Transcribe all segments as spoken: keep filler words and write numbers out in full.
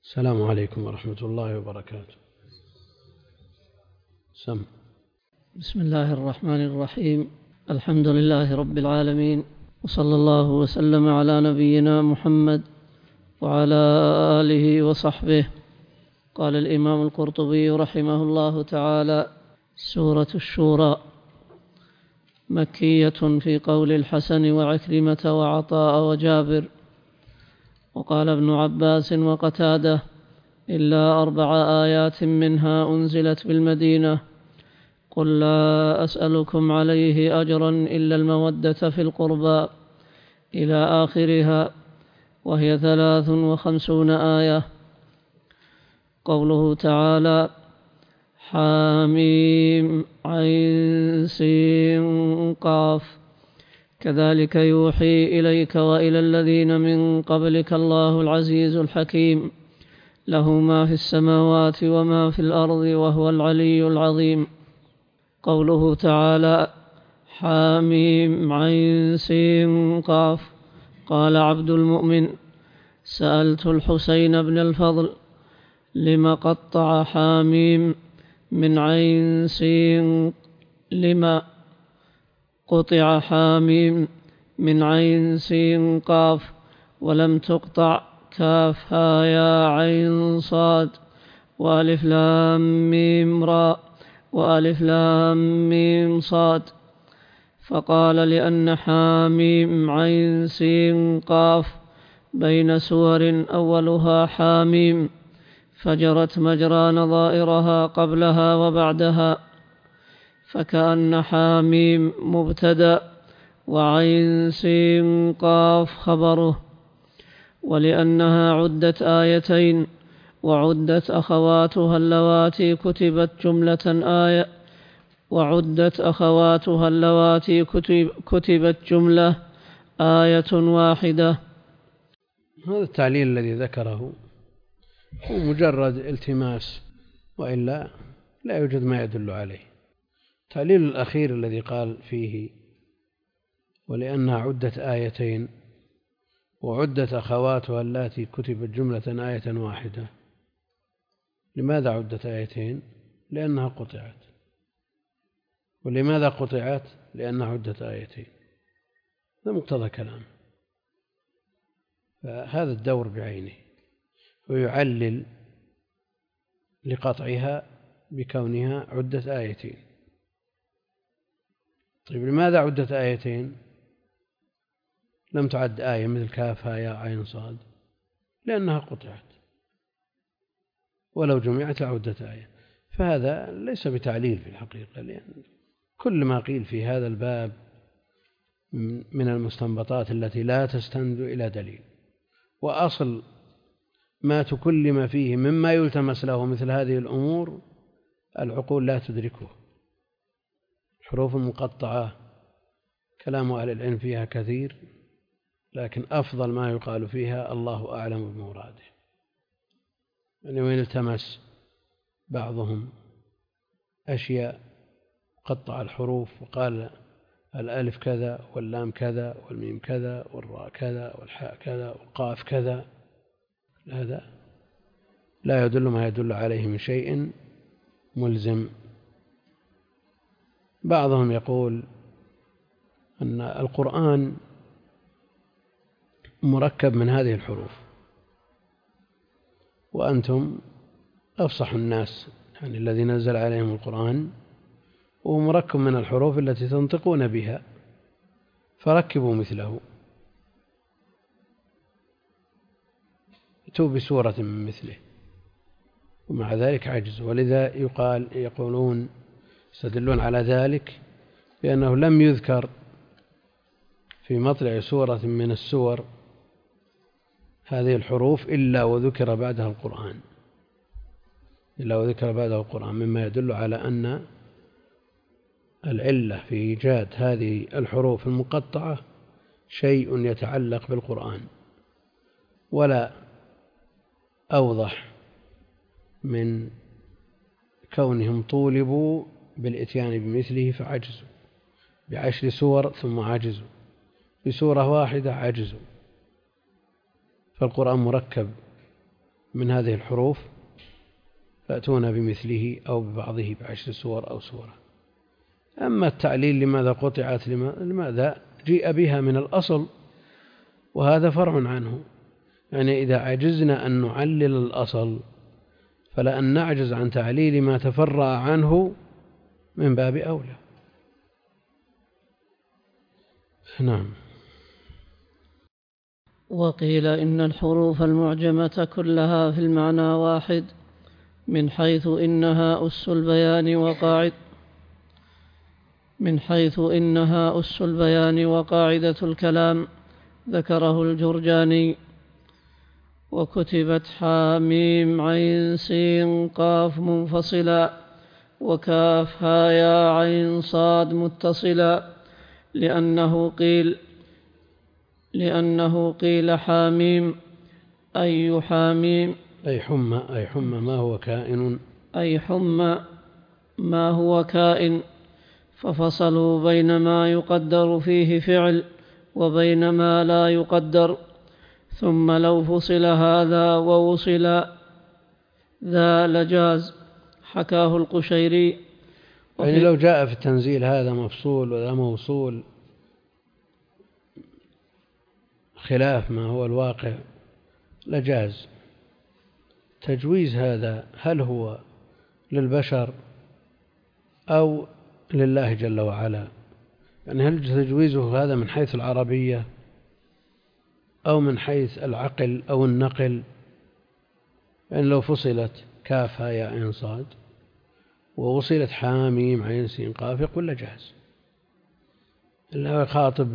السلام عليكم ورحمة الله وبركاته. سم. بسم الله الرحمن الرحيم. الحمد لله رب العالمين، وصلى الله وسلم على نبينا محمد وعلى آله وصحبه. قال الإمام القرطبي رحمه الله تعالى: سورة الشورى مكية في قول الحسن وعكرمة وعطاء وجابر. وقال ابن عباس وقتادة: إلا أربع آيات منها أنزلت بالمدينة. قل لا أسألكم عليه أجرا إلا المودة في القربى إلى آخرها، وهي ثلاث وخمسون آية. قوله تعالى: حاميم عين سين قاف، كذلك يوحي إليك وإلى الذين من قبلك الله العزيز الحكيم، له ما في السماوات وما في الأرض وهو العلي العظيم. قوله تعالى: حاميم عين سين قاف، قال عبد المؤمن: سألت الحسين بن الفضل لما قطع حاميم من عين سين لما قطع حاميم من عين سين قاف ولم تقطع كاف ها يا عين صاد وألف لام ميم راء وألف لام ميم صاد. فقال: لأن حاميم عين سين قاف بين سور أولها حاميم، فجرت مجرى نظائرها قبلها وبعدها، فكأن حاميم مبتدأ وعين سين قاف خبره. ولأنها عدت آيتين وعدت أخواتها اللواتي كتبت جملة آية وعدت أخواتها اللواتي كتب كتبت جملة آية واحدة. هذا التعليل الذي ذكره هو مجرد التماس، وإلا لا يوجد ما يدل عليه. التعليل الأخير الذي قال فيه: ولأنها عدت آيتين وعدت أخواتها اللاتي كتبت جملة آية واحدة. لماذا عدت آيتين؟ لأنها قطعت. ولماذا قطعت؟ لأنها عدت آيتين. هذا مقتضى كلام. فهذا الدور بعينه، ويعلل لقطعها بكونها عدة آيتين. طيب لماذا عدت آيتين؟ لم تعد آية مثل كاف ها يا عين صاد، لأنها قطعت، ولو جمعت لعدت آية. فهذا ليس بتعليل في الحقيقة، لأن كل ما قيل في هذا الباب من المستنبطات التي لا تستند إلى دليل، وأصل ما تكلم فيه مما يلتمس له مثل هذه الأمور العقول لا تدركه. الحروف المقطعة كلام أهل العلم فيها كثير، لكن أفضل ما يقال فيها الله أعلم بمراده. يعني وين التمس بعضهم أشياء قطع الحروف وقال الألف كذا واللام كذا والميم كذا والراء كذا والحاء كذا والقاف كذا، هذا لا يدل ما يدل عليه من شيء ملزم. بعضهم يقول أن القرآن مركب من هذه الحروف، وأنتم أفصح الناس، يعني الذي نزل عليهم القرآن هو مركب من الحروف التي تنطقون بها، فركبوا مثله، ائتوا بسورة من مثله، ومع ذلك عجزوا. ولذا يقال يقولون يستدلون على ذلك بأنه لم يذكر في مطلع سورة من السور هذه الحروف إلا وذكر بعدها القرآن إلا وذكر بعدها القرآن مما يدل على أن العلة في إيجاد هذه الحروف المقطعة شيء يتعلق بالقرآن، ولا أوضح من كونهم طولبوا بالإتيان بمثله فعجزوا، بعشر سور ثم عجزوا، بسورة واحدة عجزوا. فالقرآن مركب من هذه الحروف فأتونا بمثله أو ببعضه بعشر سور أو سورة. أما التعليل لماذا قطعت لماذا جيء بها من الأصل، وهذا فرع عنه. يعني إذا عجزنا أن نعلل الأصل فلأن نعجز عن تعليل ما تفرع عنه من باب أولى. نعم. وقيل إن الحروف المعجمة كلها في المعنى واحد، من حيث إنها أس البيان وقاعد من حيث إنها أس البيان وقاعدة الكلام، ذكره الجرجاني. وكتبت حاميم عين سين قاف منفصلا، وكاف ها يا عين صاد متصلا، لأنه قيل لأنه قيل حاميم أي حاميم أي حمى أي حمى ما هو كائن أي حمى ما هو كائن، ففصلوا بين ما يقدر فيه فعل وبين ما لا يقدر. ثم لو فصل هذا ووصل ذا لجاز، حكاه القشيري. يعني لو جاء في التنزيل هذا مفصول وذا موصول خلاف ما هو الواقع لجاز. تجويز هذا هل هو للبشر أو لله جل وعلا؟ يعني هل تجويزه هذا من حيث العربية أو من حيث العقل أو النقل؟ يعني لو فصلت كاف ها يا عين صاد ووصلت حاميم عين سين قاف يقول لجاز. إلا يخاطب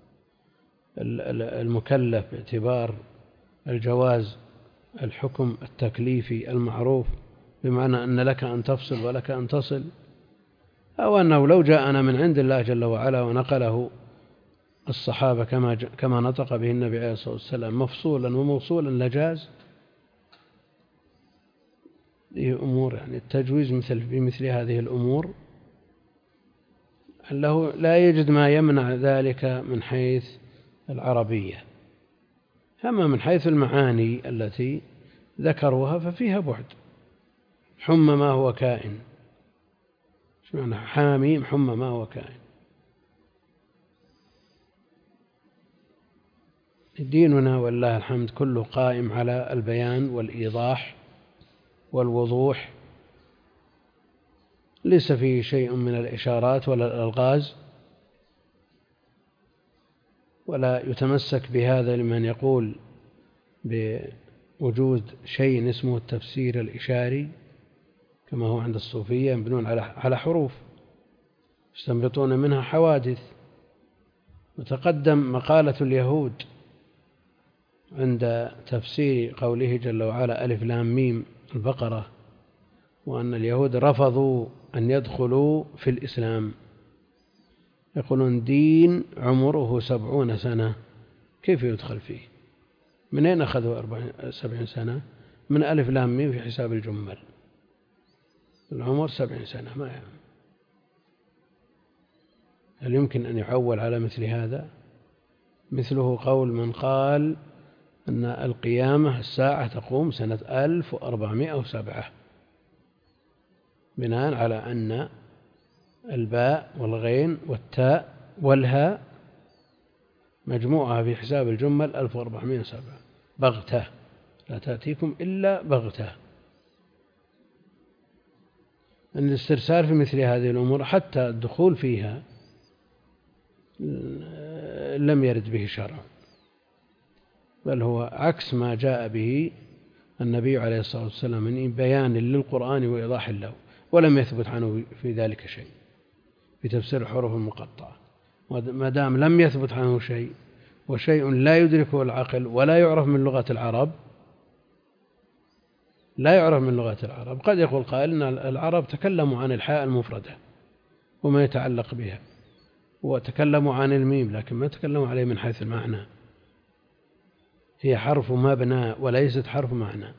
المكلف باعتبار الجواز الحكم التكليفي المعروف، بمعنى أن لك أن تفصل ولك أن تصل، أو أنه لو جاءنا من عند الله جل وعلا ونقله الصحابة كما كما نطق به النبي عليه الصلاة والسلام مفصولا وموصولا لجاز. هذه أمور يعني التجويز مثل بمثل هذه الأمور أنه لا يجد ما يمنع ذلك من حيث العربية. أما من حيث المعاني التي ذكروها ففيها بعد. حمى ما هو كائن، شو معنى حاميم حمى ما هو كائن؟ ديننا والله الحمد كله قائم على البيان والإيضاح والوضوح، ليس فيه شيء من الإشارات ولا الألغاز، ولا يتمسك بهذا لمن يقول بوجود شيء اسمه التفسير الإشاري كما هو عند الصوفية، يبنون على حروف يستنبطون منها حوادث. وتقدم مقالة اليهود عند تفسير قوله جل وعلا ألف لام ميم البقرة، وأن اليهود رفضوا أن يدخلوا في الإسلام، يقولون دين عمره سبعون سنة كيف يدخل فيه؟ من أين أخذوا سبعين سنة؟ من ألف لام ميم في حساب الجمل، العمر سبعين سنة ما يعني. هل يمكن أن يعول على مثل هذا؟ مثله قول من قال أن القيامة الساعة تقوم سنة ألف وأربعمائة وسبعة، بناء على أن الباء والغين والتاء والهاء مجموعها في حساب الجمل ألف وأربعمائة وسبعة، بغتة لا تأتيكم إلا بغتة. أن الاسترسال في مثل هذه الأمور حتى الدخول فيها لم يرد به شرع، بل هو عكس ما جاء به النبي عليه الصلاة والسلام من بيان للقرآن وإيضاح له، ولم يثبت عنه في ذلك شيء في تفسير الحروف المقطعة. ما دام لم يثبت عنه شيء وشيء لا يدركه العقل ولا يعرف من لغة العرب لا يعرف من لغة العرب قد يقول قائل أن العرب تكلموا عن الحاء المفردة وما يتعلق بها، وتكلموا عن الميم لكن ما تكلموا عليه من حيث المعنى، هي حرف مبنى وليست حرف معنى،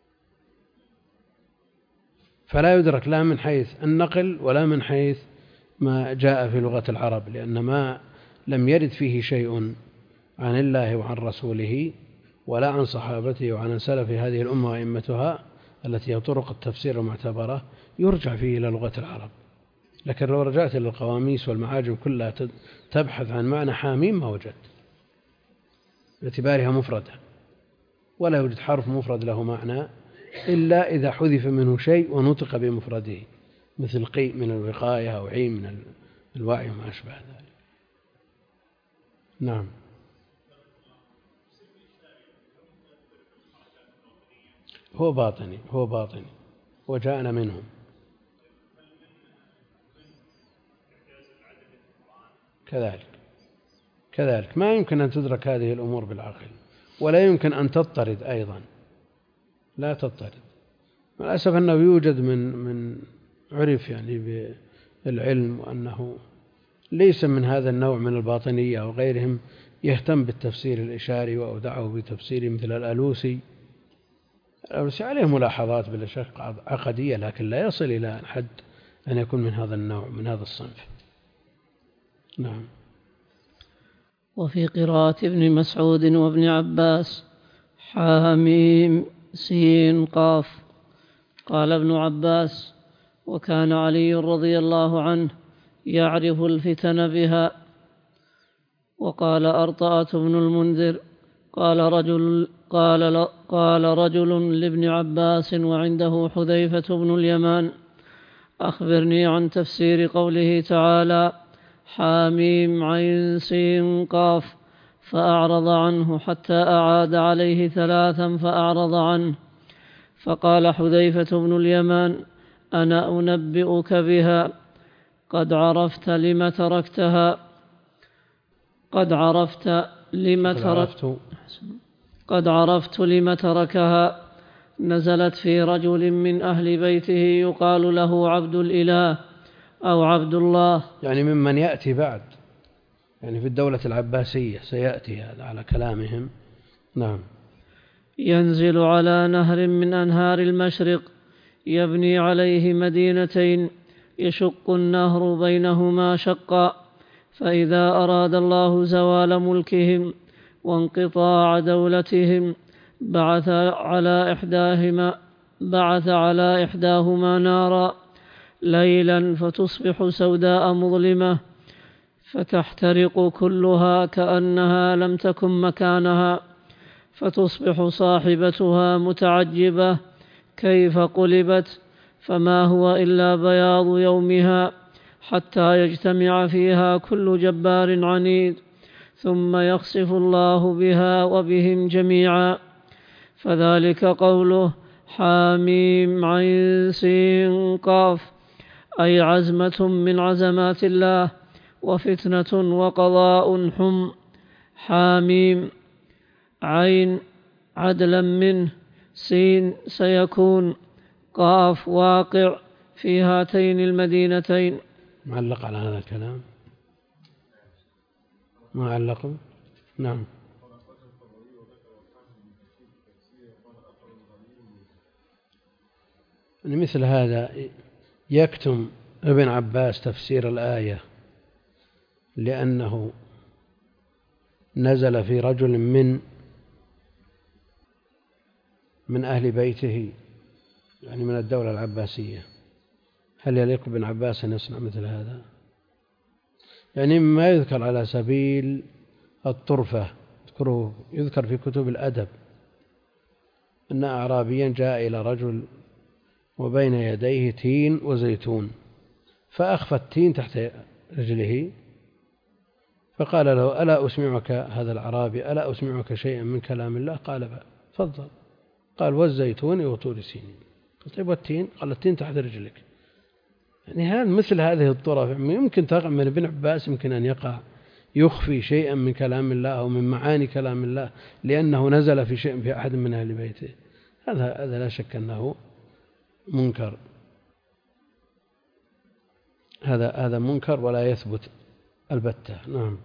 فلا يدرك لا من حيث النقل ولا من حيث ما جاء في لغة العرب، لأن ما لم يرد فيه شيء عن الله وعن رسوله ولا عن صحابته وعن سلف هذه الأمة وأئمتها التي هي طرق التفسير المعتبرة، يرجع فيه إلى لغة العرب. لكن لو رجعت إلى القواميس والمعاجم كلها تبحث عن معنى حاميم ما وجدت، باعتبارها مفردة، ولا يوجد حرف مفرد له معنى إلا إذا حذف منه شيء ونطق بمفرده، مثل قي من الوقاية أو عين من الوعي وما أشبه ذلك. نعم. هو باطني هو باطني وجاءنا منهم. كذلك كذلك ما يمكن أن تدرك هذه الأمور بالعقل، ولا يمكن أن تضطرد أيضا، لا تضطرد. للأسف أنه يوجد من من عرف يعني بالعلم وأنه ليس من هذا النوع من الباطنية وغيرهم يهتم بالتفسير الإشاري وأودعه بتفسير مثل الألوسي. الألوسي عليه ملاحظات بلا شك عقدية، لكن لا يصل إلى حد أن يكون من هذا النوع من هذا الصنف. نعم. وفي قراءة ابن مسعود وابن عباس حاميم سين قاف. قال ابن عباس: وكان علي رضي الله عنه يعرف الفتن بها. وقال أرطأة بن المنذر: قال رجل, قال, قال رجل لابن عباس وعنده حذيفة بن اليمان: أخبرني عن تفسير قوله تعالى حاميم عين سين قاف، فأعرض عنه حتى أعاد عليه ثلاثا فأعرض عنه، فقال حذيفة بن اليمان: أنا أنبئك بها، قد عرفت لم تركتها قد عرفت لم تركت قد عرفت لم تركها. نزلت في رجل من أهل بيته يقال له عبد الإله أو عبد الله، يعني ممن يأتي بعد، يعني في الدولة العباسية سيأتي هذا على كلامهم. نعم. ينزل على نهر من أنهار المشرق، يبني عليه مدينتين، يشق النهر بينهما شقا، فإذا أراد الله زوال ملكهم وانقطاع دولتهم بعث على إحداهما بعث على إحداهما نارا ليلا فتصبح سوداء مظلمة، فتحترق كلها كأنها لم تكن مكانها، فتصبح صاحبتها متعجبة كيف قلبت، فما هو إلا بياض يومها، حتى يجتمع فيها كل جبار عنيد، ثم يخسف الله بها وبهم جميعا. فذلك قوله حاميم عين سين قاف، أي عزمة من عزمات الله وفتنة وقضاء حم. حاميم عين عدلا منه، سين سيكون، قاف واقع في هاتين المدينتين. معلق على هذا الكلام؟ معلق. نعم. مثل هذا يكتم ابن عباس تفسير الآية لأنه نزل في رجل من من أهل بيته، يعني من الدولة العباسية. هل يليق بن عباس أن يصنع مثل هذا؟ يعني ما يذكر على سبيل الطرفة، يذكر في كتب الأدب أن أعرابيا جاء إلى رجل وبين يديه تين وزيتون، فأخفى التين تحت رجله، فقال له: ألا أسمعك هذا الأعرابي ألا أسمعك شيئا من كلام الله؟ قال: بلى. تفضل. قال: والزيتون وطور سينين. طيب والتين؟ قال: التين تحت رجلك. يعني هذا مثل هذه الطرف يمكن تقع من ابن عباس، يمكن أن يقع يخفي شيئا من كلام الله أو من معاني كلام الله لأنه نزل في شيء في أحد من أهل بيته. هذا هذا لا شك أنه منكر، هذا هذا منكر ولا يثبت البتة. نعم.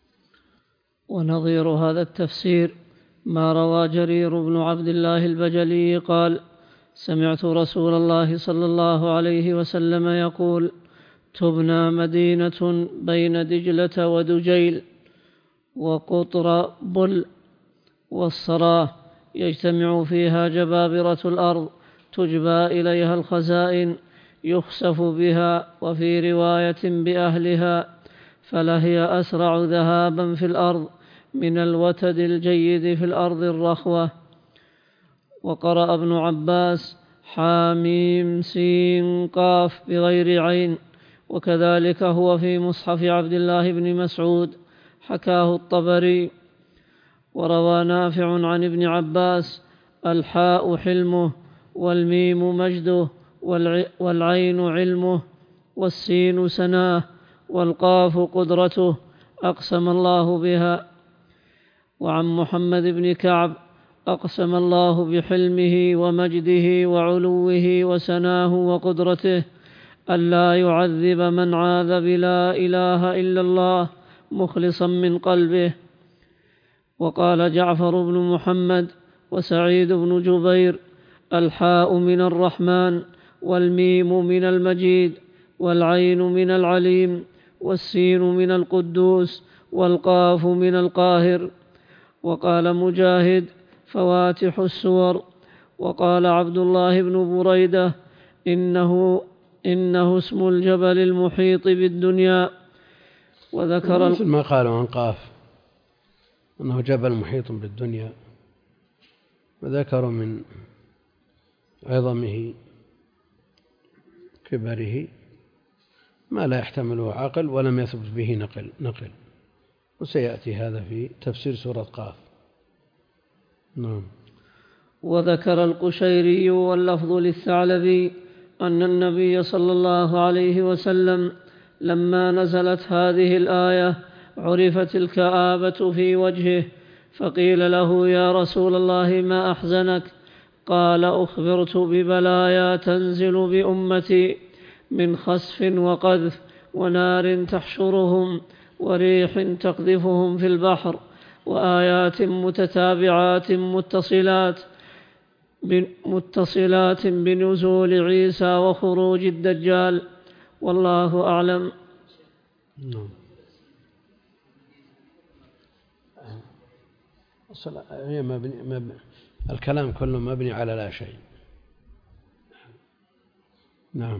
ونظير هذا التفسير ما روى جرير بن عبد الله البجلي قال: سمعت رسول الله صلى الله عليه وسلم يقول: تبنى مدينة بين دجلة ودجيل وقطر بل، والصراة يجتمع فيها جبابرة الأرض تجبى إليها الخزائن يخسف بها، وفي رواية بأهلها، فلهي أسرع ذهابا في الأرض من الوتد الجيد في الأرض الرخوة. وقرأ ابن عباس حاميم سين قاف بغير عين، وكذلك هو في مصحف عبد الله بن مسعود، حكاه الطبري. وروى نافع عن ابن عباس الحاء حلمه، والميم مجده، والعين علمه، والسين سناه، والقاف قدرته، أقسم الله بها. وعن محمد بن كعب أقسم الله بحلمه ومجده وعلوه وسناه وقدرته ألا يعذب من عاذ بلا إله إلا الله مخلصا من قلبه. وقال جعفر بن محمد وسعيد بن جبير الحاء من الرحمن، والميم من المجيد، والعين من العليم، والسين من القدوس، والقاف من القاهر. وقال مجاهد فواتح السور. وقال عبد الله بن بريدة إنه, إنه اسم الجبل المحيط بالدنيا. وذكر مثل ما قالوا عن قاف أنه جبل محيط بالدنيا، وذكروا من عظمه كبره ما لا يحتمله عقل ولم يثبت به نقل, نقل وسيأتي هذا في تفسير سورة قاف. نعم. وذكر القشيري واللفظ للثعلبي أن النبي صلى الله عليه وسلم لما نزلت هذه الآية عرفت الكآبة في وجهه، فقيل له يا رسول الله ما أحزنك؟ قال أخبرت ببلايا تنزل بأمتي من خسف وقذف ونار تحشرهم وريح تقذفهم في البحر وآيات متتابعات متصلات متصلات بنزول عيسى وخروج الدجال، والله أعلم. نعم. هي مبني مبني الكلام كله مبني على لا شيء. نعم.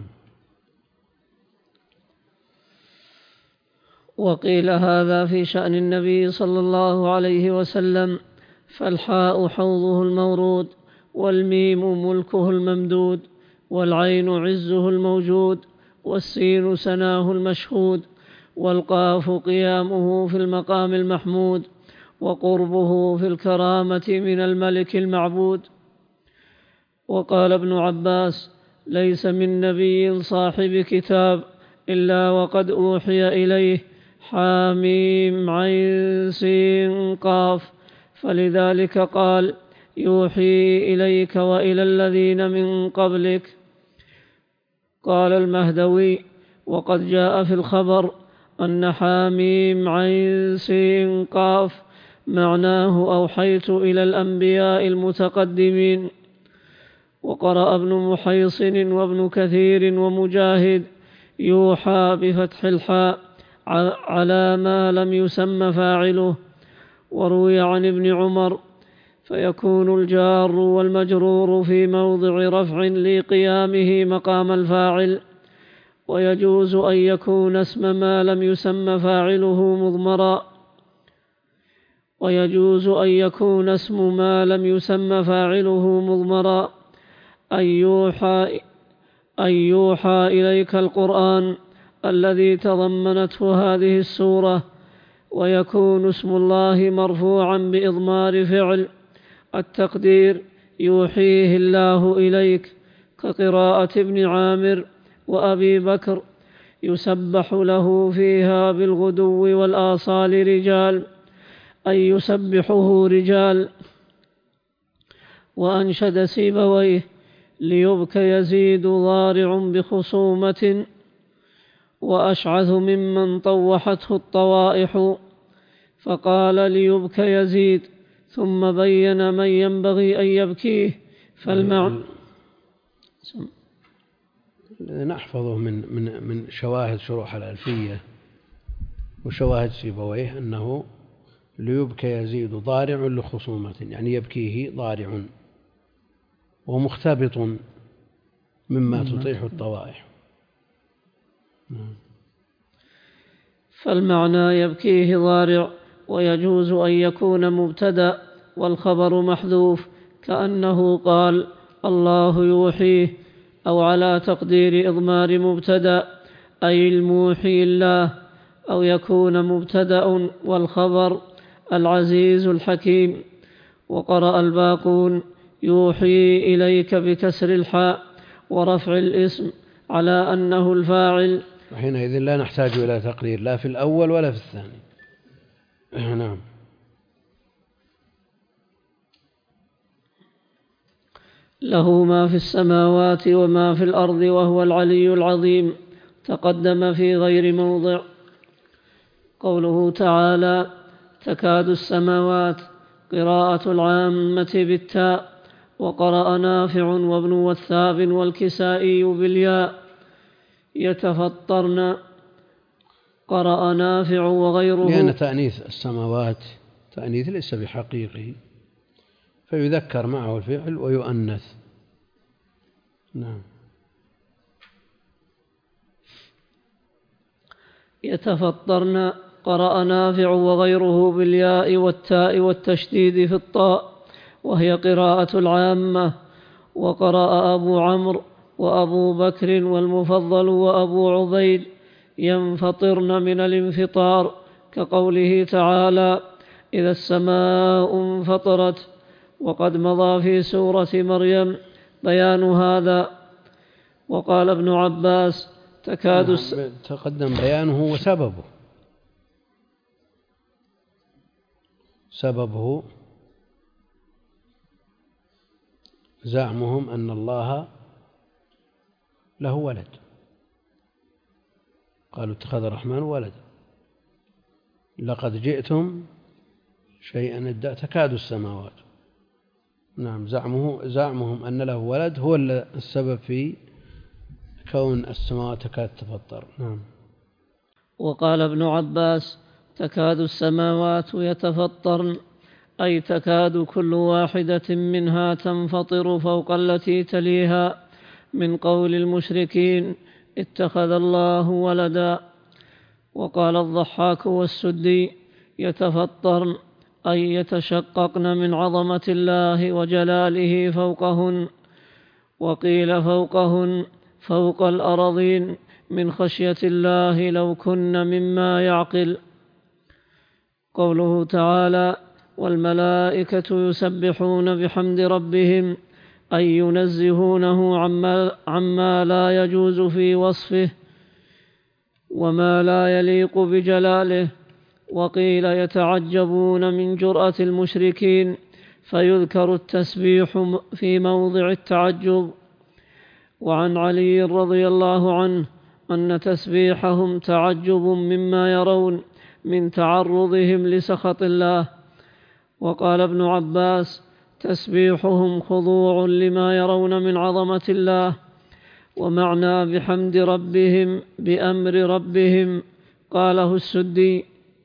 وقيل هذا في شأن النبي صلى الله عليه وسلم، فالحاء حوضه المورود، والميم ملكه الممدود، والعين عزه الموجود، والسين سناه المشهود، والقاف قيامه في المقام المحمود، وقربه في الكرامة من الملك المعبود. وقال ابن عباس ليس من نبي صاحب كتاب إلا وقد أوحي إليه حاميم عين سين قاف، فلذلك قال يوحي إليك وإلى الذين من قبلك. قال المهدوي وقد جاء في الخبر أن حاميم عين سين قاف معناه أوحيت إلى الأنبياء المتقدمين. وقرأ ابن محيصن وابن كثير ومجاهد يوحى بفتح الحاء على ما لم يسم فاعله. وروي عن ابن عمر فيكون الجار والمجرور في موضع رفع لقيامه مقام الفاعل، ويجوز أن يكون اسم ما لم يسم فاعله مضمرا ويجوز أن يكون اسم ما لم يسم فاعله مضمرا أن يوحى, أن يوحى إليك القرآن الذي تضمنته هذه السورة، ويكون اسم الله مرفوعا بإضمار فعل، التقدير يوحيه الله إليك، كقراءة ابن عامر وأبي بكر يسبح له فيها بالغدو والآصال رجال، أي يسبحه رجال. وأنشد سيبويه ليبك يزيد ضارع بخصومة وأشعث ممن طوحته الطوائح، فقال ليبك يزيد ثم بين من ينبغي أن يبكيه. فالمعنى نحفظه من من من شواهد شروح الألفية وشواهد سيبويه أنه ليبكى يزيد ضارع لخصومة، يعني يبكيه ضارع ومختبط مما تطيح الطوائح. فالمعنى يبكيه ضارع، ويجوز أن يكون مبتدأ والخبر محذوف، كأنه قال الله يوحيه، أو على تقدير إضمار مبتدأ أي الموحي الله، أو يكون مبتدأ والخبر العزيز الحكيم. وقرأ الباقون يوحي إليك بكسر الحاء ورفع الاسم على أنه الفاعل، وحينئذ لا نحتاج إلى تقرير لا في الأول ولا في الثاني. نعم. له ما في السماوات وما في الأرض وهو العلي العظيم، تقدم في غير موضع. قوله تعالى تكاد السماوات، قراءة العامة بالتاء، وقرأ نافع وابن وثاب والكسائي بالياء. يتفطرن، قرأ نافع وغيره، لأن تأنيث السماوات تأنيث ليس بحقيقي، فيذكر معه الفعل ويؤنث. نعم. يتفطرن، قرأ نافع وغيره بالياء والتاء والتشديد في الطاء، وهي قراءة العامة. وقرأ أبو عمرو وأبو بكر والمفضل وأبو عبيد ينفطرن من الانفطار، كقوله تعالى إذا السماء انفطرت. وقد مضى في سورة مريم بيان هذا. وقال ابن عباس تكاد الس... تقدم بيانه وسببه. سببه زعمهم أن الله له ولد، قالوا اتخذ الرحمن ولدا، لقد جئتم شيئا إدا، تكاد السماوات. نعم. زعمه زعمهم أن له ولد هو السبب في كون السماوات تكاد تفطر. نعم. وقال ابن عباس تكاد السماوات يتفطرن، أي تكاد كل واحدة منها تنفطر فوق التي تليها، من قول المشركين اتخذ الله ولدا. وقال الضحاك والسدي يتفطرن، أي يتشققن من عظمة الله وجلاله فوقهن. وقيل فوقهن فوق الأراضين من خشية الله لو كن مما يعقل. قوله تعالى والملائكة يسبحون بحمد ربهم، أي ينزهونه عما, عما لا يجوز في وصفه وما لا يليق بجلاله. وقيل يتعجبون من جرأة المشركين، فيذكر التسبيح في موضع التعجب. وعن علي رضي الله عنه أن تسبيحهم تعجب مما يرون من تعرضهم لسخط الله. وقال ابن عباس تسبيحهم خضوع لما يرون من عظمة الله. ومعنى بحمد ربهم بأمر ربهم، قاله السدي.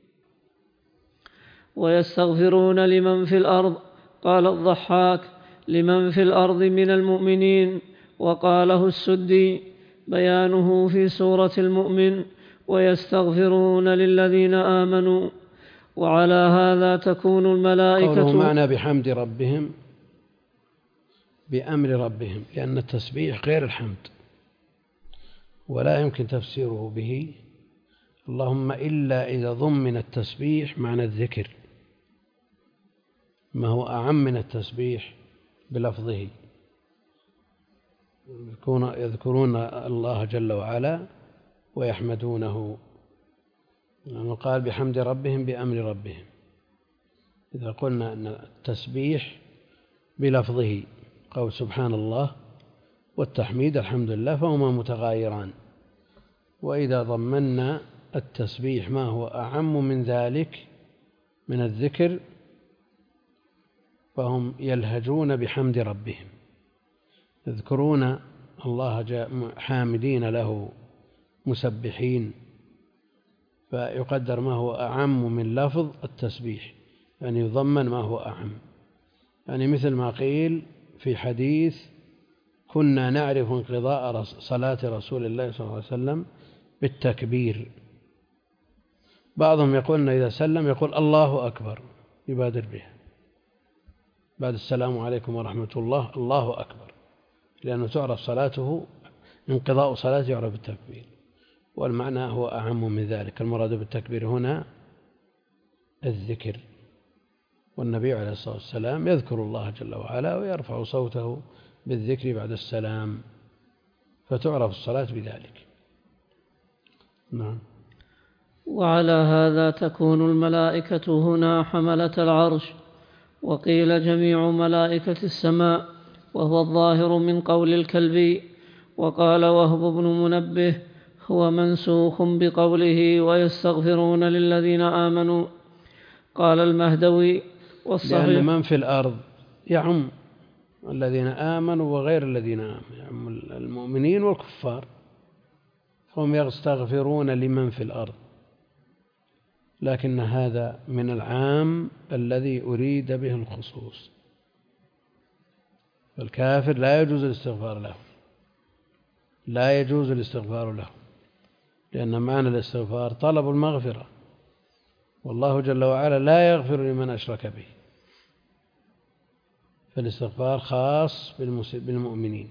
ويستغفرون لمن في الأرض، قال الضحاك لمن في الأرض من المؤمنين. وقاله السدي بيانه في سورة المؤمن ويستغفرون للذين آمنوا. وعلى هذا تكون الملائكة. قوله معنى بحمد ربهم بأمر ربهم، لأن التسبيح غير الحمد، ولا يمكن تفسيره به اللهم إلا إذا ضمن التسبيح معنى الذكر، ما هو أعم من التسبيح بلفظه. يذكرون الله جل وعلا ويحمدونه، لأنه قال بحمد ربهم بأمر ربهم. إذا قلنا أن التسبيح بلفظه قول سبحان الله والتحميد الحمد لله فهما متغايران. وإذا ضمنا التسبيح ما هو أعم من ذلك من الذكر فهم يلهجون بحمد ربهم، يذكرون الله حامدين له مسبحين، فيقدر ما هو أعم من لفظ التسبيح. يعني يضمن ما هو أعم، يعني مثل ما قيل في حديث كنا نعرف انقضاء صلاة رسول الله صلى الله عليه وسلم بالتكبير. بعضهم يقول إذا سلم يقول الله أكبر يبادر به بعد السلام عليكم ورحمة الله، الله أكبر، لأنه تعرف صلاته انقضاء صلاته يعرف بالتكبير، والمعنى هو أعم من ذلك. المراد بالتكبير هنا الذكر، والنبي عليه الصلاة والسلام يذكر الله جل وعلا ويرفع صوته بالذكر بعد السلام، فتعرف الصلاة بذلك. نعم. وعلى هذا تكون الملائكة هنا حملة العرش، وقيل جميع ملائكة السماء، وهو الظاهر من قول الكلبي. وقال وهب بن منبه هو منسوخ بقوله ويستغفرون للذين آمنوا. قال المهدوي والصحيح لأن من في الأرض يعم الذين آمنوا وغير الذين آمنوا، يعم المؤمنين والكفار، هم يستغفرون لمن في الأرض، لكن هذا من العام الذي أريد به الخصوص. الكافر لا يجوز الاستغفار له، لا يجوز الاستغفار له، لأن معنى الاستغفار طلب المغفرة، والله جل وعلا لا يغفر لمن أشرك به، فالاستغفار خاص بالمؤمنين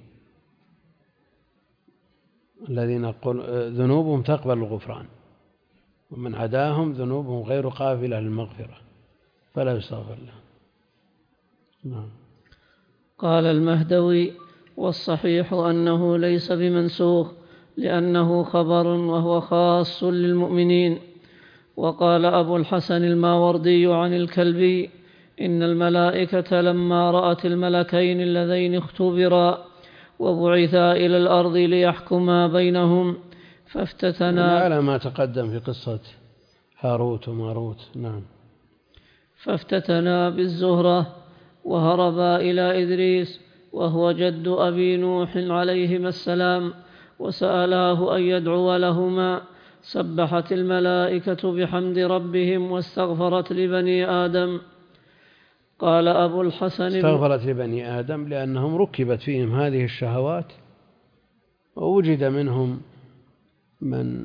الذين ذنوبهم تقبل الغفران، ومن عداهم ذنوبهم غير قابلة للمغفرة فلا يستغفر لهم. نعم. قال المهدوي والصحيح أنه ليس بمنسوخ لأنه خبر وهو خاص للمؤمنين. وقال أبو الحسن الماوردي عن الكلبي إن الملائكة لما رأت الملكين اللذين اختبرا وبعثا إلى الأرض ليحكما بينهم فافتتنا على ما تقدم في قصة هاروت وماروت. نعم. فافتتنا بالزهرة وهربا إلى إدريس وهو جد أبي نوح عليهما السلام وسألاه أن يدعو لهما. سبحت الملائكة بحمد ربهم واستغفرت لبني آدم. قال أبو الحسن استغفرت لبني آدم لأنهم ركبت فيهم هذه الشهوات، ووجد منهم من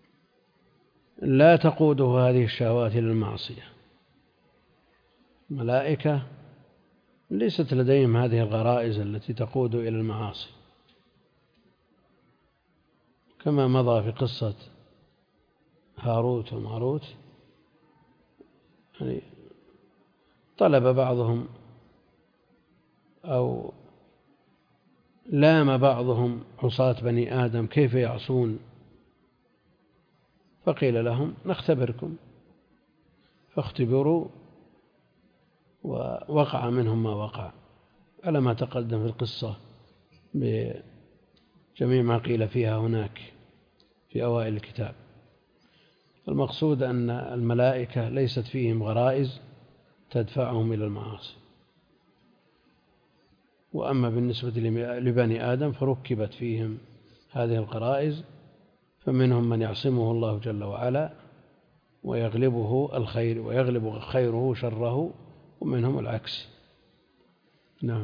لا تقوده هذه الشهوات إلى المعصية. ملائكة ليست لديهم هذه الغرائز التي تقود إلى المعاصي، كما مضى في قصة هاروت وماروت. يعني طلب بعضهم أو لام بعضهم عصاة بني آدم كيف يعصون، فقيل لهم نختبركم، فاختبروا ووقع منهم ما وقع على ما تقدم في القصة بجميع ما قيل فيها هناك في أوائل الكتاب. المقصود أن الملائكة ليست فيهم غرائز تدفعهم إلى المعاصي، وأما بالنسبة لبني آدم فركبت فيهم هذه الغرائز، فمنهم من يعصمه الله جل وعلا ويغلبه الخير ويغلب خيره شره، ومنهم العكس. نعم.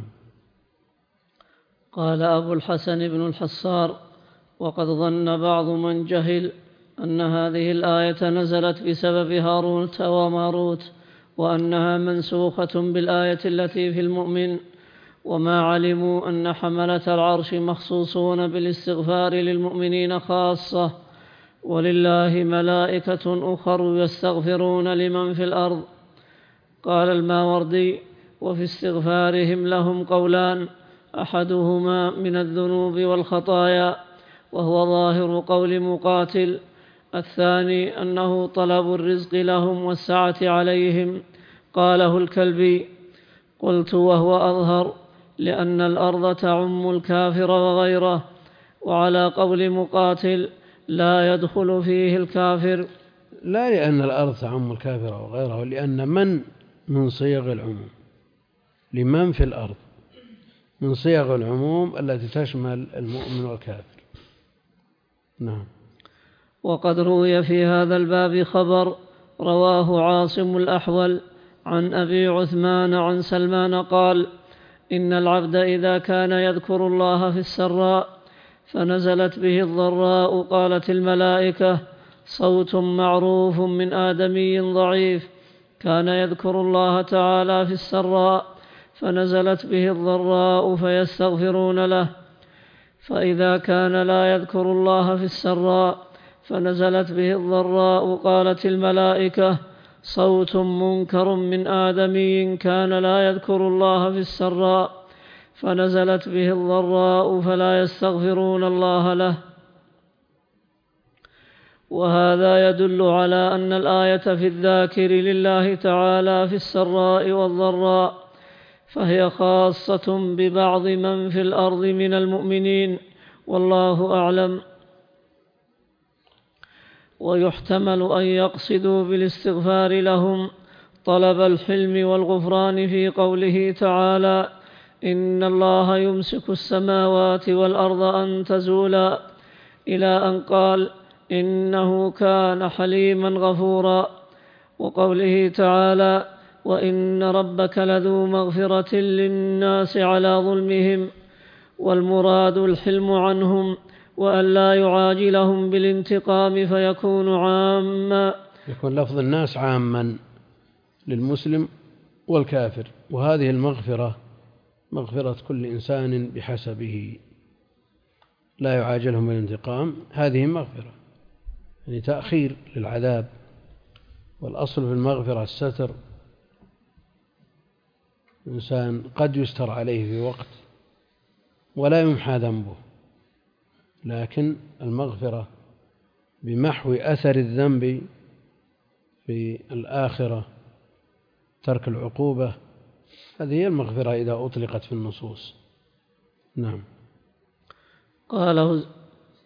قال أبو الحسن بن الحصار وقد ظن بعض من جهل أن هذه الآية نزلت بسبب هاروت وماروت، وأنها منسوخة بالآية التي في المؤمن، وما علموا أن حملة العرش مخصوصون بالاستغفار للمؤمنين خاصة، ولله ملائكة أخر يستغفرون لمن في الأرض. قال الماوردي وفي استغفارهم لهم قولان، أحدهما من الذنوب والخطايا وهو ظاهر قول مقاتل، الثاني أنه طلب الرزق لهم والسعة عليهم. قاله الكلبي. قلت وهو أظهر لأن الأرض تعم الكافر وغيره، وعلى قول مقاتل لا يدخل فيه الكافر. لا لأن الأرض تعم الكافر وغيره، لأن من من صيغ العموم، لمن في الأرض من صيغ العموم التي تشمل المؤمن والكافر. نعم. وقد روي في هذا الباب خبر رواه عاصم الأحول عن أبي عثمان عن سلمان قال: إن العبد إذا كان يذكر الله في السراء فنزلت به الضراء قالت الملائكة: صوت معروف من آدمي ضعيف كان يذكر الله تعالى في السراء فنزلت به الضراء فيستغفرون له. فإذا كان لا يذكر الله في السراء فنزلت به الضراء قالت الملائكة: صوت منكر من آدمي كان لا يذكر الله في السراء فنزلت به الضراء فلا يستغفرون الله له. وهذا يدل على أن الآية في الذاكر لله تعالى في السراء والضراء، فهي خاصة ببعض من في الأرض من المؤمنين، والله أعلم. ويحتمل أن يقصدوا بالاستغفار لهم طلب الحلم والغفران في قوله تعالى: إن الله يمسك السماوات والأرض أن تزولا، إلى أن قال: إنه كان حليما غفورا. وقوله تعالى: وإن ربك لذو مغفرة للناس على ظلمهم، والمراد الحلم عنهم وأن لا يعاجلهم بالانتقام فيكون عاما. يكون لفظ الناس عاما للمسلم والكافر، وهذه المغفرة مغفرة كل إنسان بحسبه، لا يعاجلهم بالانتقام، هذه مغفرة يعني تأخير للعذاب. والأصل في المغفرة الستر، الإنسان قد يستر عليه في وقت ولا يمحى ذنبه، لكن المغفرة بمحو أثر الذنب في الآخرة، ترك العقوبة، هذه هي المغفرة إذا أطلقت في النصوص. نعم. قاله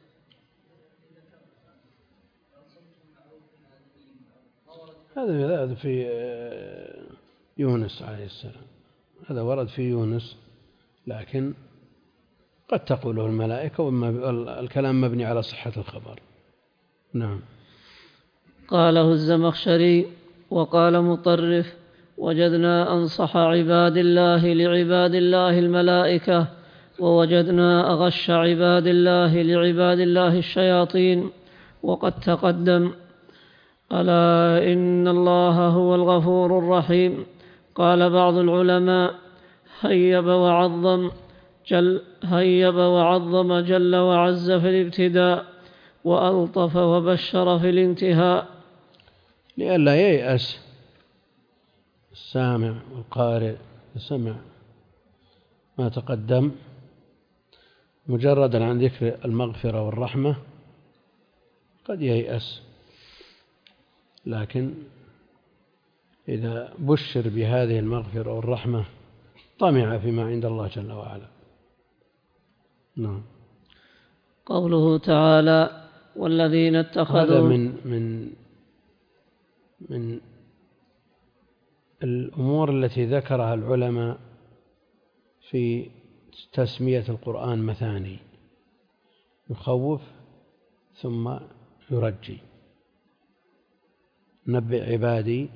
هذا في يونس عليه السلام، هذا ورد في يونس، لكن قد تقوله الملائكة، والكلام مبني على صحة الخبر. نعم. قاله الزمخشري. وقال مطرف: وجدنا أنصح عباد الله لعباد الله الملائكة، ووجدنا أغش عباد الله لعباد الله الشياطين. وقد تقدم. ألا إن الله هو الغفور الرحيم. قال بعض العلماء: هيب وعظم جل, هيب وعظم جل وعز في الابتداء، وألطف وبشر في الانتهاء، لئلا ييأس السامع والقارئ سمع ما تقدم مجردا عن ذكر المغفرة والرحمة قد ييأس، لكن إذا بشر بهذه المغفرة والرحمة طمع فيما عند الله جل وعلا. نعم. قوله تعالى: والذين اتخذوا، هذا من من من الأمور التي ذكرها العلماء في تسمية القرآن مثاني، يخوف ثم يرجي. نبئ عبادي،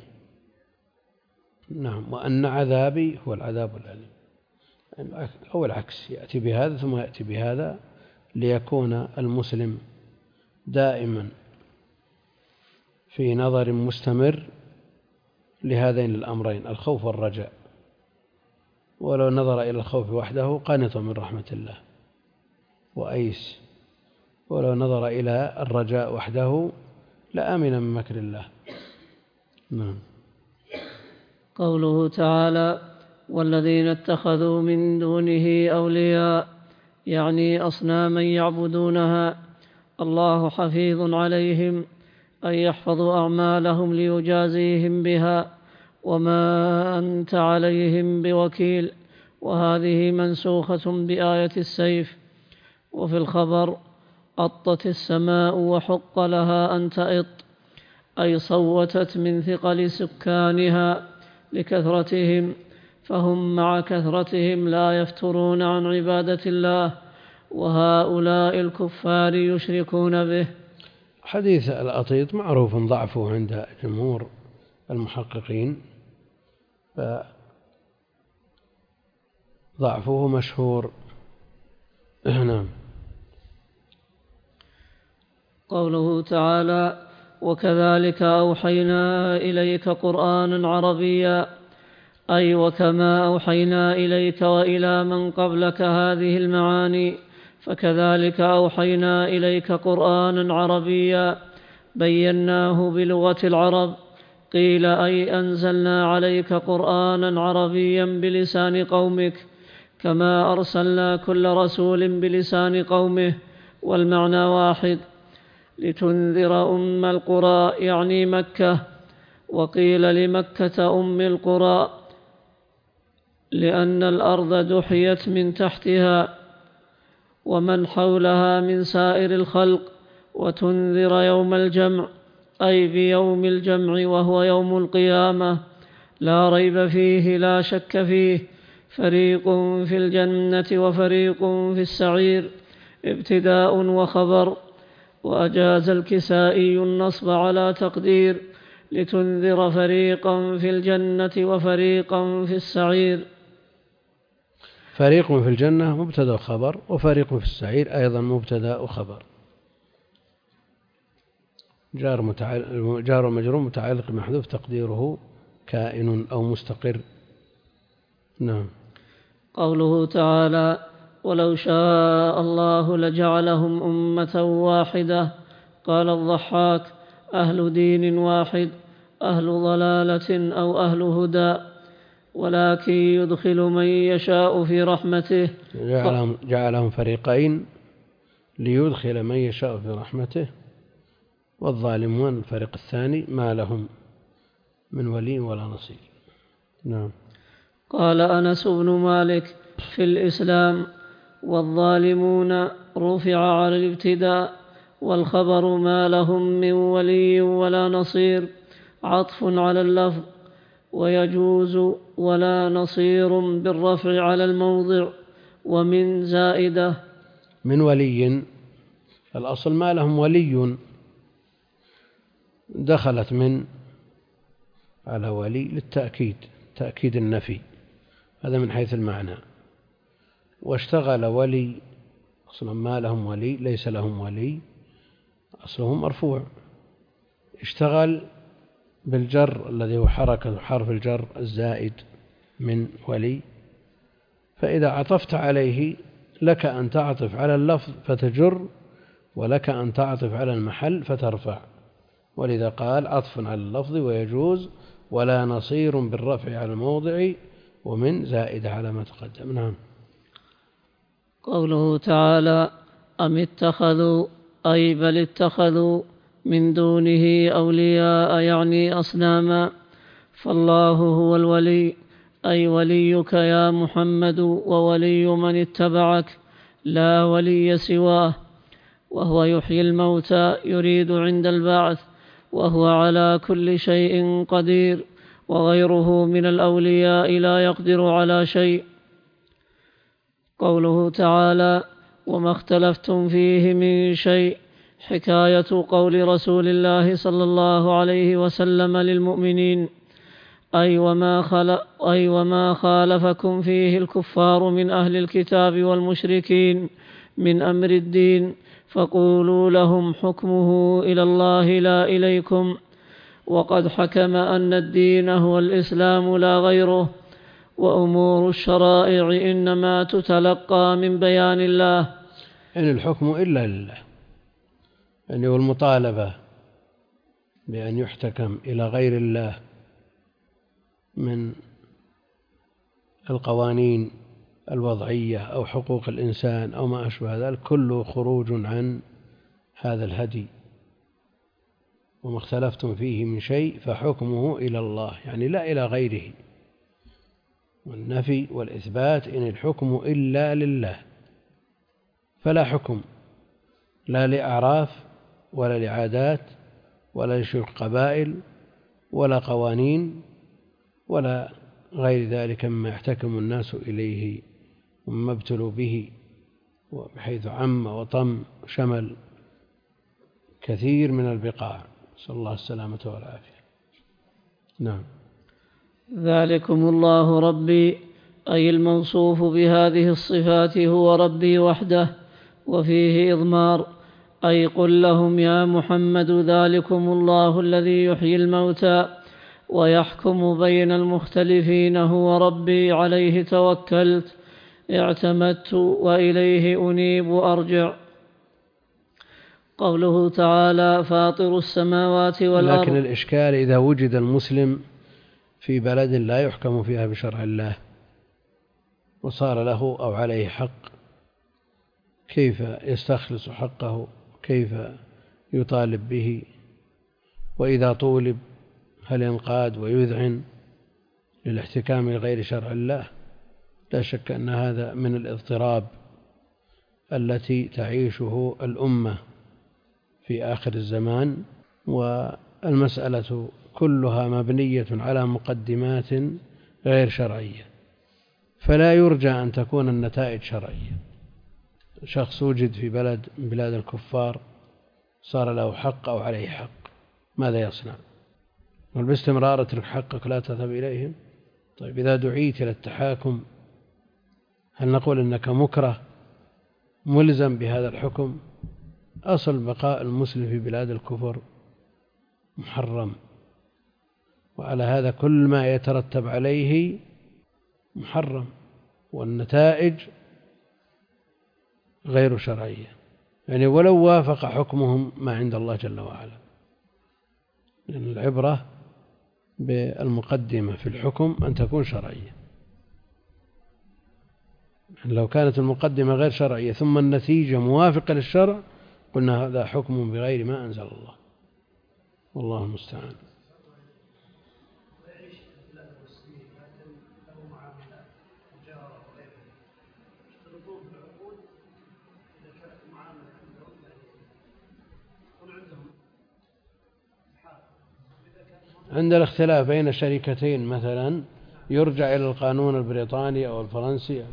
نعم، وأن عذابي هو العذاب الأليم، أو العكس، يأتي بهذا ثم يأتي بهذا، ليكون المسلم دائما في نظر مستمر لهذين الأمرين، الخوف والرجاء. ولو نظر إلى الخوف وحده قنط من رحمة الله وأيس، ولو نظر إلى الرجاء وحده لآمن من مكر الله. نعم. قوله تعالى: والذين اتخذوا من دونه أولياء، يعني أصناما يعبدونها، الله حفيظ عليهم أن يحفظوا أعمالهم ليجازيهم بها، وما أنت عليهم بوكيل. وهذه منسوخة بآية السيف. وفي الخبر: أطت السماء وحق لها أن تأط، أي صوتت من ثقل سكانها لكثرتهم، فهم مع كثرتهم لا يفترون عن عبادة الله، وهؤلاء الكفار يشركون به. حديث الأطيط معروف ضعفه عند جمهور المحققين، فضعفه مشهور. نعم. قوله تعالى: وكذلك أوحينا إليك قرآنا عربيا، أي وكما أوحينا إليك وإلى من قبلك هذه المعاني، فكذلك أوحينا إليك قرآنا عربيا بيناه بلغة العرب. قيل أي أنزلنا عليك قرآنا عربيا بلسان قومك، كما أرسلنا كل رسول بلسان قومه، والمعنى واحد، لتنذر أم القرى يعني مكة. وقيل لمكة أم القرى لأن الأرض دحيت من تحتها ومن حولها من سائر الخلق. وتنذر يوم الجمع أي بيوم الجمع وهو يوم القيامة، لا ريب فيه لا شك فيه، فريق في الجنة وفريق في السعير، ابتداء وخبر. وأجاز الكسائي النصب على تقدير لتنذر فريقا في الجنة وفريقا في السعير. فريق في الجنة مبتدأ وخبر، وفريق في السعير أيضا مبتدأ وخبر، جار متعلق جار ومجرور متعلق محذوف تقديره كائن أو مستقر. نعم. قوله تعالى: ولو شاء الله لجعلهم أمة واحدة. قال الضحاك: أهل دين واحد، أهل ضلالة أو أهل هدى، ولكن يدخل من يشاء في رحمته. جعلهم, جعلهم فريقين ليدخل من يشاء في رحمته، والظالمون الفريق الثاني ما لهم من ولي ولا نصير. نعم. قال أنس بن مالك في الإسلام: والظالمون رفع على الابتداء، والخبر ما لهم من ولي ولا نصير عطف على اللفظ، ويجوز ولا نصير بالرفع على الموضع، ومن زائدة. من ولي الأصل ما لهم ولي، دخلت من على ولي للتأكيد، تأكيد النفي، هذا من حيث المعنى. واشتغل ولي، أصلا ما لهم ولي ليس لهم ولي، أصله مرفوع، اشتغل بالجر الذي هو حركة حرف الجر الزائد من ولي، فإذا عطفت عليه لك أن تعطف على اللفظ فتجر، ولك أن تعطف على المحل فترفع، ولذا قال عطف على اللفظ ويجوز ولا نصير بالرفع على الموضع، ومن زائد على ما تقدم. نعم. قوله تعالى: أم اتخذوا أي بل اتخذوا من دونه أولياء يعني أصناما، فالله هو الولي أي وليك يا محمد وولي من اتبعك، لا ولي سواه، وهو يحيي الموتى يريد عند البعث، وهو على كل شيء قدير، وغيره من الأولياء لا يقدر على شيء. قوله تعالى: وما اختلفتم فيه من شيء، حكاية قول رسول الله صلى الله عليه وسلم للمؤمنين: أي وما, خلق أي وما خالفكم فيه الكفار من أهل الكتاب والمشركين من أمر الدين، فقولوا لهم حكمه إلى الله لا إليكم، وقد حكم أن الدين هو الإسلام لا غيره، وأمور الشرائع إنما تتلقى من بيان الله. إن الحكم إلا لله، يعني والمطالبة بأن يحتكم إلى غير الله من القوانين الوضعية أو حقوق الإنسان أو ما أشبه ذلك كله خروج عن هذا الهدي. وما اختلفتم فيه من شيء فحكمه إلى الله، يعني لا إلى غيره. والنفي والإثبات إن الحكم إلا لله، فلا حكم لا لأعراف ولا لعادات ولا لشيوخ قبائل ولا قوانين ولا غير ذلك مما يحتكم الناس إليه ومما ابتلوا به، بحيث عم وطم شمل كثير من البقاع، نسأل الله السلامة والعافية. نعم. ذلكم الله ربي أي الموصوف بهذه الصفات هو ربي وحده. وفيه إضمار أي قل لهم يا محمد ذلكم الله الذي يحيي الموتى ويحكم بين المختلفين هو ربي عليه توكلت اعتمدت وإليه أنيب أرجع. قوله تعالى فاطر السماوات والأرض. لكن الإشكال إذا وجد المسلم في بلد لا يحكم فيها بشرع الله وصار له أو عليه حق، كيف يستخلص حقه؟ كيف يطالب به؟ وإذا طولب هل ينقاد ويذعن للاحتكام لغير شرع الله؟ لا شك أن هذا من الاضطراب التي تعيشه الأمة في آخر الزمان، والمسألة كلها مبنية على مقدمات غير شرعية، فلا يرجى أن تكون النتائج شرعية. شخص وجد في بلد من بلاد الكفار صار له حق أو عليه حق، ماذا يصنع؟ باستمرار اترك حقك لا تذهب إليهم؟ طيب إذا دعيت إلى التحاكم هل نقول إنك مكره ملزم بهذا الحكم؟ أصل بقاء المسلم في بلاد الكفر محرم، وعلى هذا كل ما يترتب عليه محرم، والنتائج غير شرعية، يعني ولو وافق حكمهم ما عند الله جل وعلا، لأن يعني العبرة بالمقدمة في الحكم أن تكون شرعية. لو كانت المقدمة غير شرعية ثم النتيجة موافقة للشرع قلنا هذا حكم بغير ما أنزل الله، والله المستعان. عند الاختلاف بين شركتين مثلا يرجع إلى القانون البريطاني أو الفرنسي.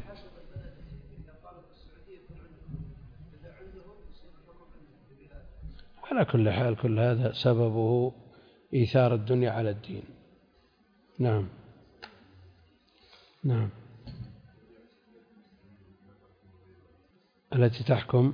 على كل حال كل هذا سببه إيثار الدنيا على الدين. نعم نعم. التي تحكم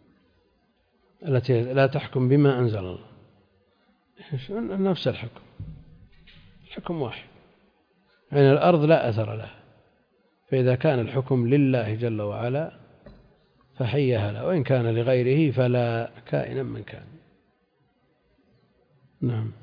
التي لا تحكم بما أنزل الله، نفس الحكم، الحكم واحد، يعني الأرض لا أثر لها، فإذا كان الحكم لله جل وعلا فحيها له، وإن كان لغيره فلا كائنا من كان. نعم.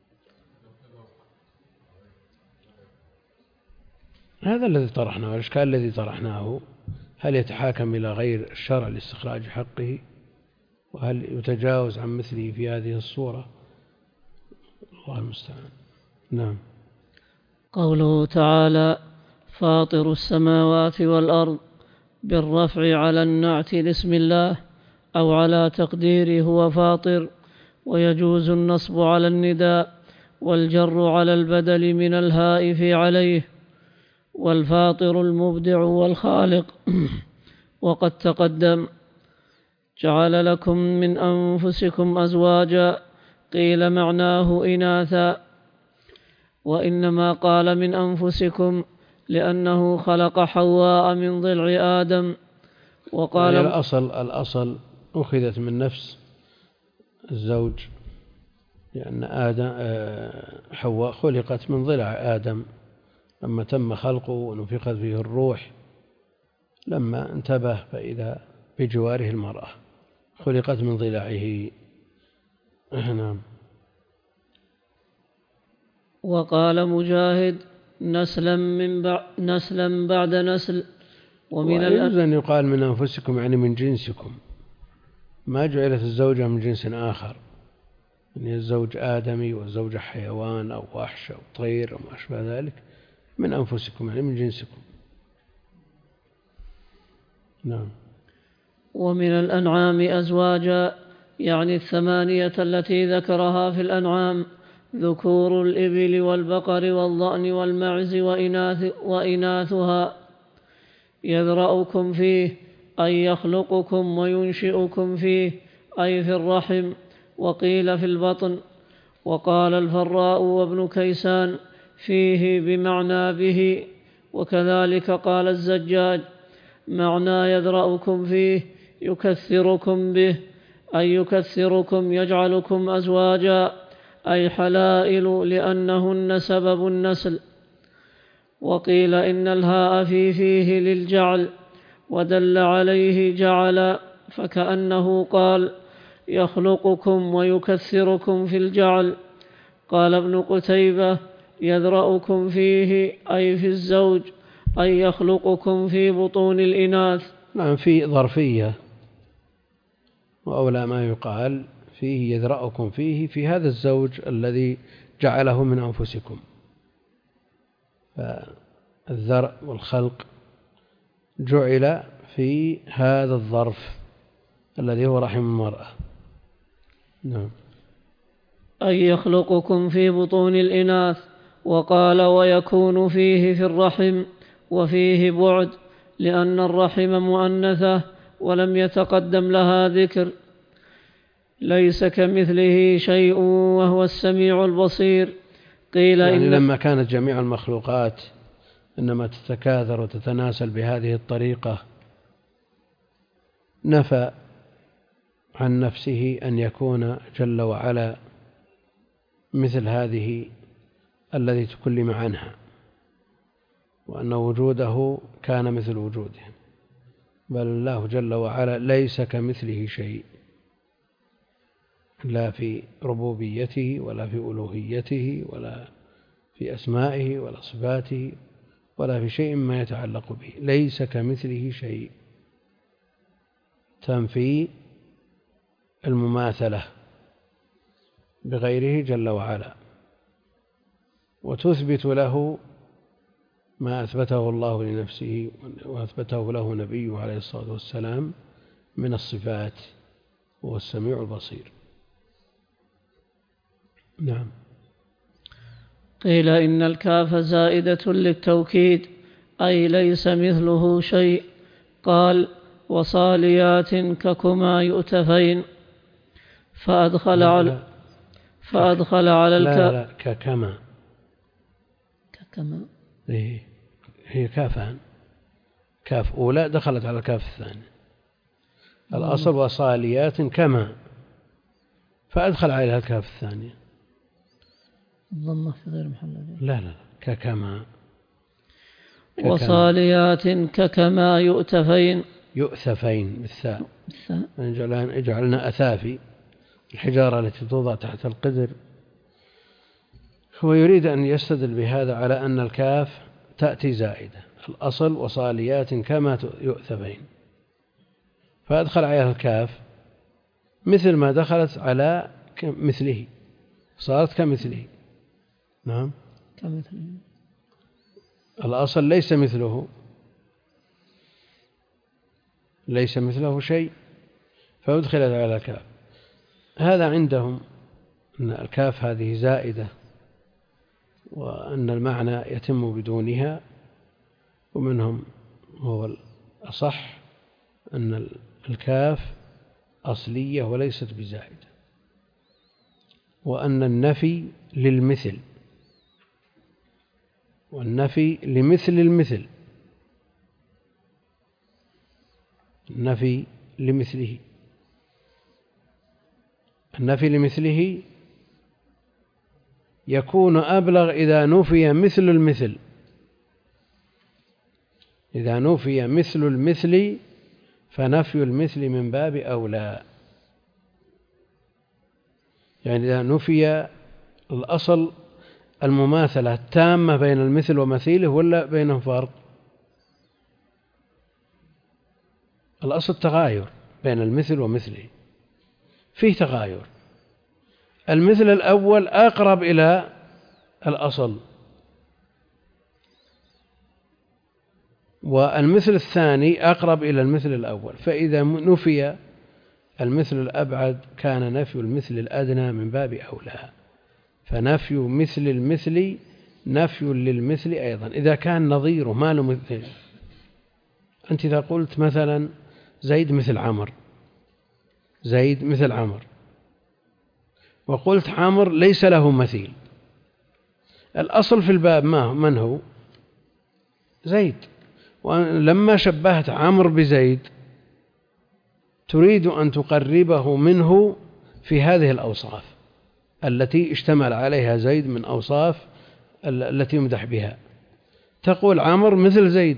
هذا الذي طرحناه، والإشكال الذي طرحناه هل يتحاكم إلى غير الشرع لاستخراج حقه، وهل يتجاوز عن مثله في هذه الصورة؟ الله المستعان. نعم. قوله تعالى فاطر السماوات والأرض بالرفع على النعت لاسم الله أو على تقديره هو فاطر، ويجوز النصب على النداء والجر على البدل من الهاء في عليه، والفاطر المبدع والخالق. وقد تقدم جعل لكم من أنفسكم أزواجا، قيل معناه إناثا، وإنما قال من أنفسكم لأنه خلق حواء من ضلع آدم. وقال يعني الأصل الأصل أخذت من نفس الزوج، لأن آدم حواء خلقت من ضلع آدم لما تم خلقه ونفخت فيه الروح، لما انتبه فإذا بجواره المرأة خلقت من ضلعه. نعم. وقال مجاهد نسلا من بعد نسلا بعد نسل. ومن ويجوز أن يقال من أنفسكم يعني من جنسكم، ما جعلت الزوجة من جنس آخر، يعني الزوج آدمي والزوجة حيوان أو وحش أو طير أو ما أشبه ذلك، من أنفسكم يعني من جنسكم. نعم. ومن الأنعام أزواجا يعني الثمانية التي ذكرها في الأنعام، ذكور الإبل والبقر والضأن والمعز وإناث وإناثها، يذرأكم فيه أي يخلقكم وينشئكم فيه أي في الرحم، وقيل في البطن. وقال الفراء وابن كيسان فيه بمعنى به. وكذلك قال الزجاج: معنى يذرأكم فيه يكثركم به، أي يكثركم يجعلكم أزواجا، أي حلائل لأنهن سبب النسل. وقيل إن الهاء في فيه للجعل، ودل عليه جعل، فكأنه قال: يخلقكم ويكثركم في الجعل. قال ابن قتيبة: يذرأكم فيه أي في الزوج، أي يخلقكم في بطون الإناث. نعم، في ظرفية، وأولى ما يقال فيه يذرأكم فيه في هذا الزوج الذي جعله من أنفسكم. فالذرأ والخلق جعل في هذا الظرف الذي هو رحم المرأة. نعم. أي يخلقكم في بطون الإناث. وقال: ويكون فيه في الرحم، وفيه بعد، لأن الرحم مؤنثة ولم يتقدم لها ذكر. ليس كمثله شيء وهو السميع البصير. قيل يعني إن لما كانت جميع المخلوقات إنما تتكاثر وتتناسل بهذه الطريقة، نفى عن نفسه أن يكون جل وعلا مثل هذه الذي تكلم عنها، وأن وجوده كان مثل وجودهم، بل الله جل وعلا ليس كمثله شيء، لا في ربوبيته ولا في ألوهيته ولا في أسمائه ولا صفاته ولا في شيء ما يتعلق به. ليس كمثله شيء، تنفي المماثلة بغيره جل وعلا، وتثبت له ما أثبته الله لنفسه وأثبته له نبيه عليه الصلاة والسلام من الصفات، وهو السميع البصير. نعم. قيل إن الكاف زائدة للتوكيد، أي ليس مثله شيء. قال: وصاليات ككما يؤتفين. فأدخل على فأدخل على الكاف. لا لا ككما ككما هي كافان، كاف أولى دخلت على الكاف الثانية. الأصل وصاليات كما، فأدخل عليها الكاف الثانية. الضمة في غير محل. لا لا ككما. وصاليات ككما يؤتفين. يؤثفين بالثاء. اجعلنا أثافي، الحجارة التي توضع تحت القدر. هو يريد أن يستدل بهذا على أن الكاف تأتي زائدة. الأصل وصاليات كما يؤثفين، فأدخل عليها الكاف مثل ما دخلت على مثله، صارت كمثله. نعم كمثله. الأصل ليس مثله، ليس مثله شيء، فأدخلت على الكاف. هذا عندهم أن الكاف هذه زائدة، وأن المعنى يتم بدونها. ومنهم هو الأصح أن الكاف أصلية وليست بزائدة، وأن النفي للمثل، والنفي لمثل المثل، النفي لمثله. النفي لمثله يكون أبلغ إذا نفي مثل المثل. إذا نفي مثل المثل فنفي المثل من باب أولى. يعني إذا نفي الأصل المماثلة التامة بين المثل ومثيله، ولا بينهم فرق؟ الأصل التغاير بين المثل ومثله، فيه تغاير. المثل الأول أقرب إلى الأصل، والمثل الثاني أقرب إلى المثل الأول. فإذا نفي المثل الأبعد كان نفي المثل الأدنى من باب أولى. فنفي مثل المثل نفي للمثل أيضا إذا كان نظيره ما له مثل. أنت إذا قلت مثلا زيد مثل عمر، زيد مثل عمر، وقلت عمر ليس له مثيل، الأصل في الباب ما هو من هو زيد، ولما شبهت عمرو بزيد تريد أن تقربه منه في هذه الأوصاف التي اشتمل عليها زيد من أوصاف التي يمدح بها. تقول عمرو مثل زيد،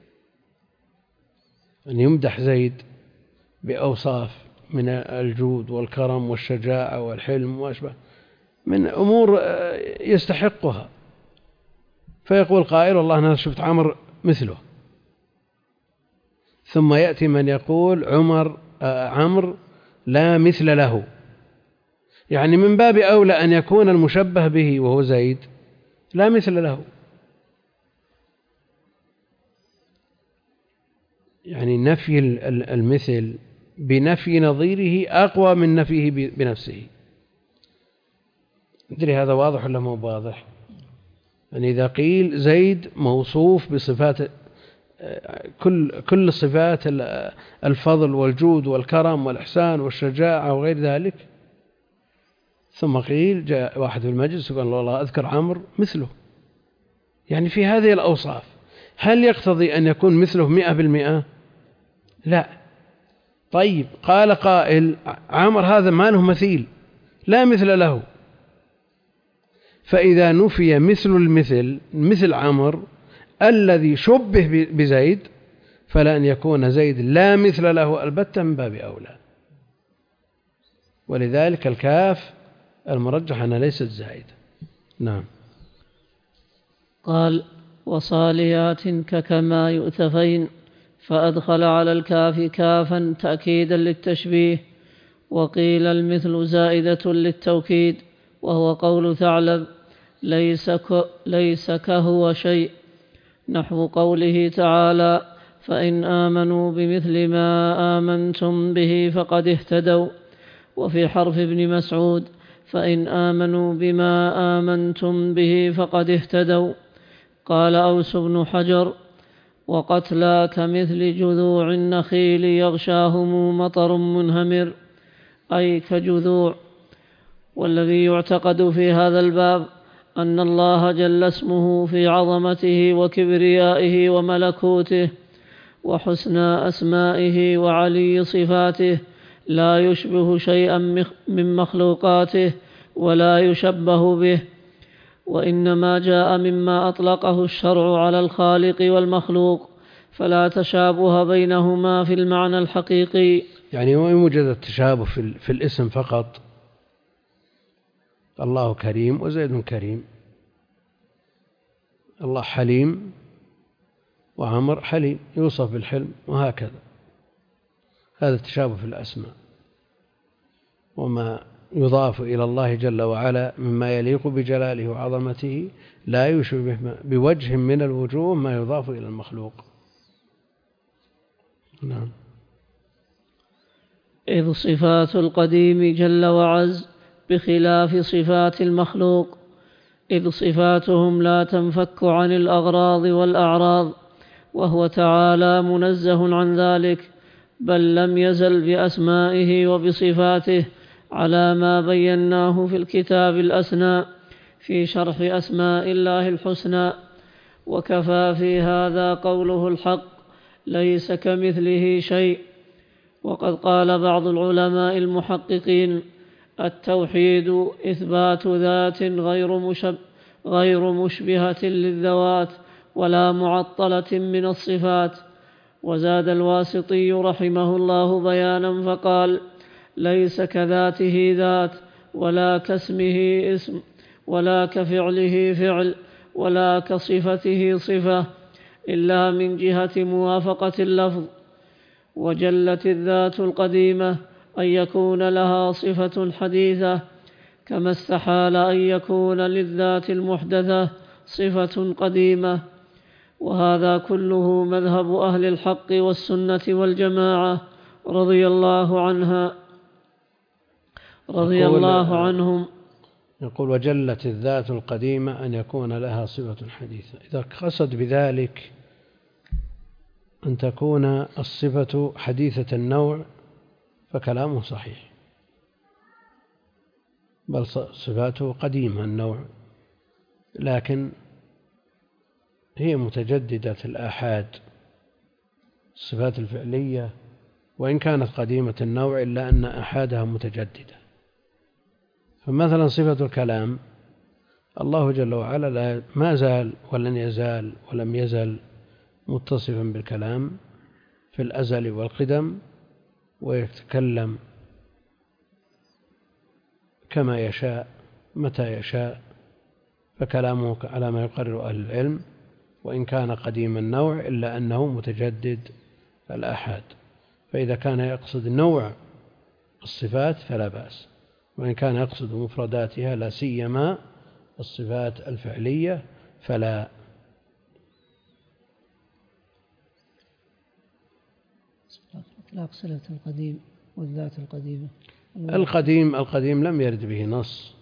أن يمدح زيد بأوصاف من الجود والكرم والشجاعة والحلم وأشبه من أمور يستحقها، فيقول قائل والله أنا شفت عمرو مثله، ثم يأتي من يقول عمر عمرو لا مثل له، يعني من باب أولى أن يكون المشبه به وهو زيد لا مثل له، يعني نفي المثل بنفي نظيره أقوى من نفيه بنفسه. أدري هذا واضح ولا مو واضح؟ يعني إذا قيل زيد موصوف بصفات كل كل صفات الفضل والجود والكرم والإحسان والشجاعة وغير ذلك، ثم قيل جاء واحد في المجلس وقال والله أذكر عمرو مثله، يعني في هذه الأوصاف، هل يقتضي أن يكون مثله مئة بالمئة؟ لا. طيب قال قائل عمرو هذا ما له مثيل لا مثل له، فإذا نفي مثل المثل مثل عمرو الذي شبه بزيد فلا أن يكون زيد لا مثل له البتة من باب أولى، ولذلك الكاف المرجح أنها ليست زائدة. نعم. قال وصاليات ككما يؤتفين، فأدخل على الكاف كافا تأكيدا للتشبيه، وقيل المثل زائدة للتوكيد، وهو قول ثعلب ليس, ك ليس كهو شيء، نحو قوله تعالى فإن آمنوا بمثل ما آمنتم به فقد اهتدوا، وفي حرف ابن مسعود فإن آمنوا بما آمنتم به فقد اهتدوا. قال أوس بن حجر وقتلى كمثل جذوع النخيل يغشاهم مطر منهمر، أي كجذوع. والذي يعتقد في هذا الباب أن الله جل اسمه في عظمته وكبريائه وملكوته وحسنى أسمائه وعلي صفاته لا يشبه شيئا من مخلوقاته ولا يشبه به، وإنما جاء مما أطلقه الشرع على الخالق والمخلوق، فلا تشابه بينهما في المعنى الحقيقي. يعني يوجد التشابه في الاسم فقط، الله كريم وزيد كريم، الله حليم وعمر حليم يوصف بالحلم، وهكذا. هذا التشابه في الأسماء، وما يضاف إلى الله جل وعلا مما يليق بجلاله وعظمته لا يشبه بوجه من الوجوه ما يضاف إلى المخلوق. نعم. إذ صفات القديم جل وعز بخلاف صفات المخلوق، إذ صفاتهم لا تنفك عن الأغراض والأعراض، وهو تعالى منزه عن ذلك، بل لم يزل بأسمائه وبصفاته على ما بيناه في الكتاب الأسنى في شرح أسماء الله الحسنى. وكفى في هذا قوله الحق ليس كمثله شيء. وقد قال بعض العلماء المحققين التوحيد إثبات ذات غير مشب غير مشبهة للذوات ولا معطلة من الصفات. وزاد الواسطي رحمه الله بيانا فقال ليس كذاته ذات ولا كاسمه اسم ولا كفعله فعل ولا كصفته صفة إلا من جهة موافقة اللفظ. وجلت الذات القديمة أن يكون لها صفة حديثة، كما استحال أن يكون للذات المحدثة صفة قديمة. وهذا كله مذهب أهل الحق والسنة والجماعة رضي الله عنها رضي الله عنهم. يقول وجلت الذات القديمة أن يكون لها صفة حديثة، إذا قصد بذلك أن تكون الصفة حديثة النوع فكلامه صحيح، بل صفاته قديمة النوع، لكن هي متجددة الآحاد الصفات الفعلية، وإن كانت قديمة النوع إلا أن آحادها متجددة. فمثلا صفة الكلام، الله جل وعلا ما زال ولن يزال ولم يزل متصفا بالكلام في الأزل والقدم، ويتكلم كما يشاء متى يشاء، فكلامه على ما يقرر أهل العلم، وإن كان قديم النوع إلا أنه متجدد الآحاد. فإذا كان يقصد نوع الصفات فلا بأس، وإن كان يقصد مفرداتها لا سيما الصفات الفعلية فلا. إطلاق صلة القديم والذات القديمة. القديم القديم لم يرد به نص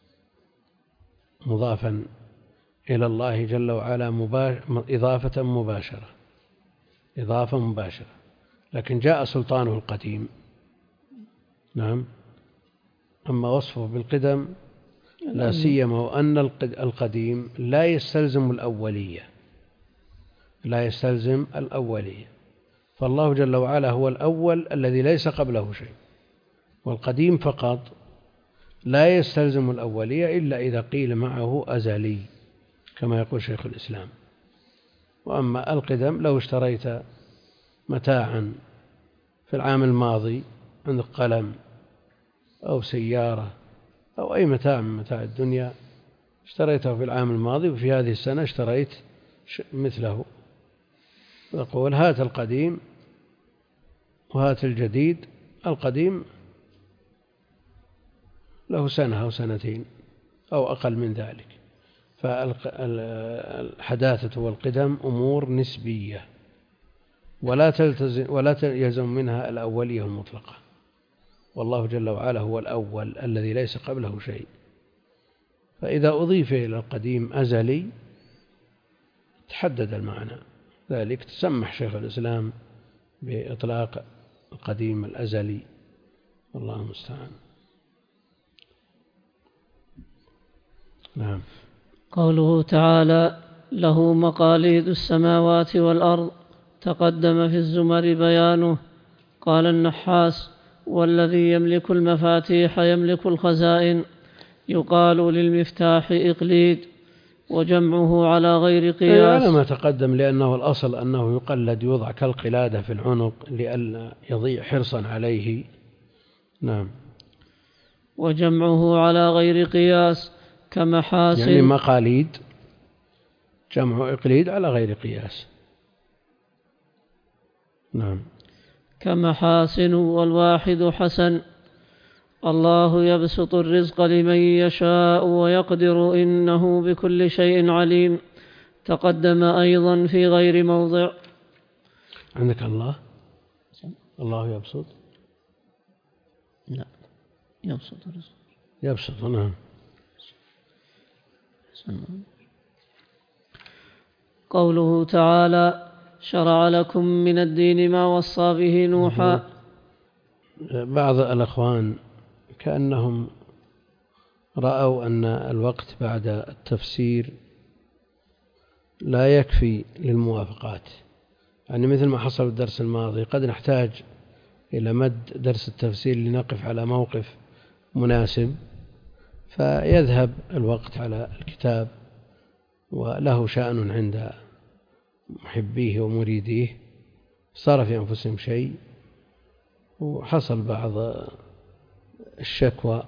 مضافا إلى الله جل وعلا مباش... إضافة مباشرة إضافة مباشرة، لكن جاء سلطانه القديم. نعم. أما وصفه بالقدم لا سيما وأن القديم لا يستلزم الأولية لا يستلزم الأولية فالله جل وعلا هو الأول الذي ليس قبله شيء، والقديم فقط لا يستلزم الأولية إلا إذا قيل معه أزلي كما يقول شيخ الإسلام. وأما القدم لو اشتريت متاعا في العام الماضي، عندك قلم أو سيارة أو أي متاع من متاع الدنيا اشتريته في العام الماضي وفي هذه السنة اشتريت مثله، يقول هات القديم وهات الجديد. القديم له سنة أو سنتين أو أقل من ذلك. فالحداثة والقدم أمور نسبية ولا تلتزم ولا يلزم منها الأولية المطلقة، والله جل وعلا هو الأول الذي ليس قبله شيء. فإذا أضيف إلى القديم أزلي تحدد المعنى، ذلك تسمح شيخ الإسلام بإطلاق القديم الأزلي، والله المستعان. نعم. قوله تعالى: له مقاليد السماوات والأرض، تقدم في الزمر بيانه. قال النحاس: والذي يملك المفاتيح يملك الخزائن. يقال للمفتاح إقليد، وجمعه على غير قياس. على ما تقدم، لأنه الأصل أنه يقلد، يوضع كالقلادة في العنق لئلا يضيع حرصا عليه. نعم. وجمعه على غير قياس كمحاسن، يعني مقاليد جمع إقليد على غير قياس. نعم. كمحاسن والواحد حسن. الله يبسط الرزق لمن يشاء ويقدر إنه بكل شيء عليم. تقدم أيضا في غير موضع. عندك الله الله يبسط لا يبسط الرزق يبسط. نعم. قوله تعالى: شرع لكم من الدين ما وصى به نوحا. بعض الأخوان كأنهم رأوا أن الوقت بعد التفسير لا يكفي للموافقات، يعني مثل ما حصل الدرس الماضي قد نحتاج إلى مد درس التفسير لنقف على موقف مناسب، فيذهب الوقت على الكتاب وله شأن عند محبيه ومريديه، صار في أنفسهم شيء، وحصل بعض الشكوى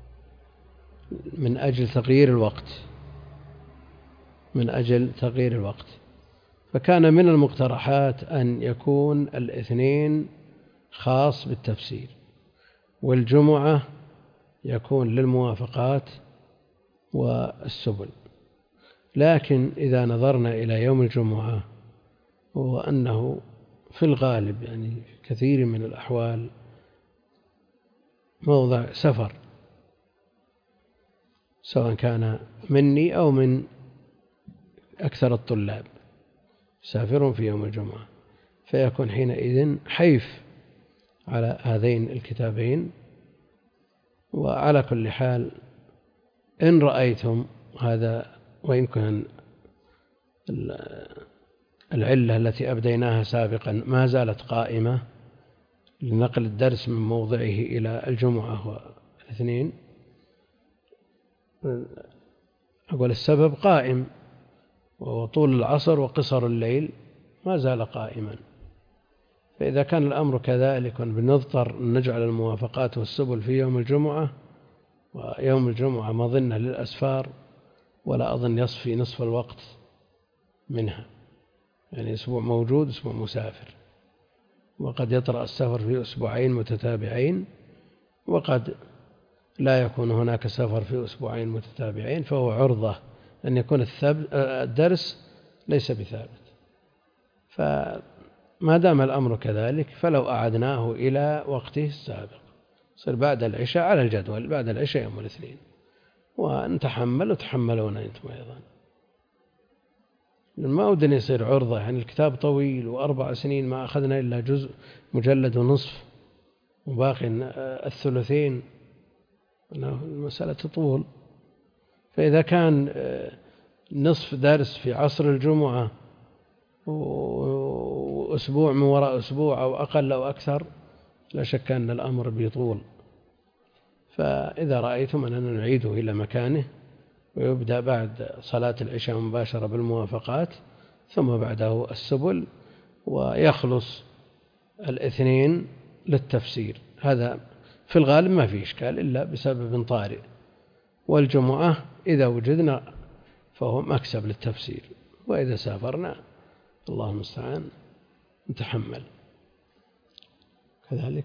من أجل تغيير الوقت من أجل تغيير الوقت فكان من المقترحات أن يكون الاثنين خاص بالتفسير، والجمعة يكون للموافقات والسبل. لكن إذا نظرنا إلى يوم الجمعة هو أنه في الغالب يعني في كثير من الأحوال موضع سفر، سواء كان مني أو من أكثر الطلاب سافرون في يوم الجمعة، فيكون حينئذ حيف على هذين الكتابين. وعلى كل حال إن رأيتم هذا وإن كان العلة التي أبديناها سابقا ما زالت قائمة لنقل الدرس من موضعه إلى الجمعة والاثنين، أقول السبب قائم، وطول العصر وقصر الليل ما زال قائما. فإذا كان الأمر كذلك بنضطر أن نجعل الموافقات والسبل في يوم الجمعة، ويوم الجمعة مظنة للأسفار، ولا أظن يصفي نصف الوقت منها، يعني أسبوع موجود أسبوع مسافر، وقد يطرأ السفر في أسبوعين متتابعين، وقد لا يكون هناك سفر في أسبوعين متتابعين، فهو عرضة أن يكون الدرس ليس بثابت. فما دام الأمر كذلك فلو أعدناه إلى وقته السابق صار بعد العشاء على الجدول، بعد العشاء يوم الاثنين، ونتحمل وتحملون أنتم أيضا. ما ودنا يصير عرضة، يعني الكتاب طويل وأربع سنين ما أخذنا إلا جزء مجلد ونصف وباقي الثلثين، المسألة تطول. فإذا كان نصف درس في عصر الجمعة وأسبوع من وراء أسبوع أو أقل أو أكثر، لا شك أن الأمر بيطول. فإذا رأيتم أننا نعيده إلى مكانه، ويبدأ بعد صلاة العشاء مباشرة بالموافقات، ثم بعده السبل، ويخلص الاثنين للتفسير. هذا في الغالب ما في إشكال إلا بسبب طارئ، والجمعة إذا وجدنا فهو مكسب للتفسير، وإذا سافرنا الله المستعان نتحمل كذلك،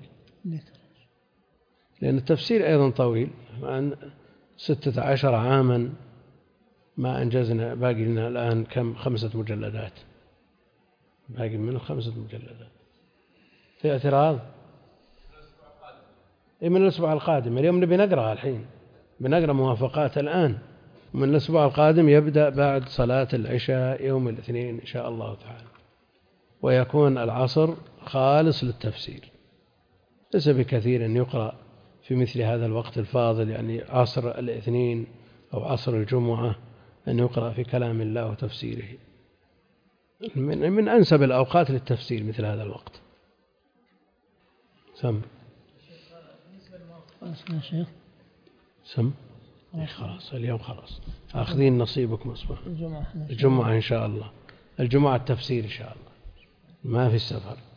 لأن التفسير أيضا طويل. عن ستة عشر عاما ما أنجزنا، باقي لنا الآن كم؟ خمسة مجلدات، باقي منه خمسة مجلدات. في اعتراض؟ إيه، من الأسبوع القادم. اليوم نبي نقرأها الحين، بنقرأ موافقات الآن، من الأسبوع القادم يبدأ بعد صلاة العشاء يوم الاثنين إن شاء الله تعالى، ويكون العصر خالص للتفسير. ليس بكثير أن يقرأ في مثل هذا الوقت الفاضل، يعني عصر الاثنين أو عصر الجمعة، أن يقرأ في كلام الله وتفسيره. من, من أنسب الأوقات للتفسير مثل هذا الوقت. سم سم خلاص اليوم خلاص أخذين نصيبكم أصبح الجمعة إن شاء الله. الجمعة التفسير إن شاء الله، ما في السفر.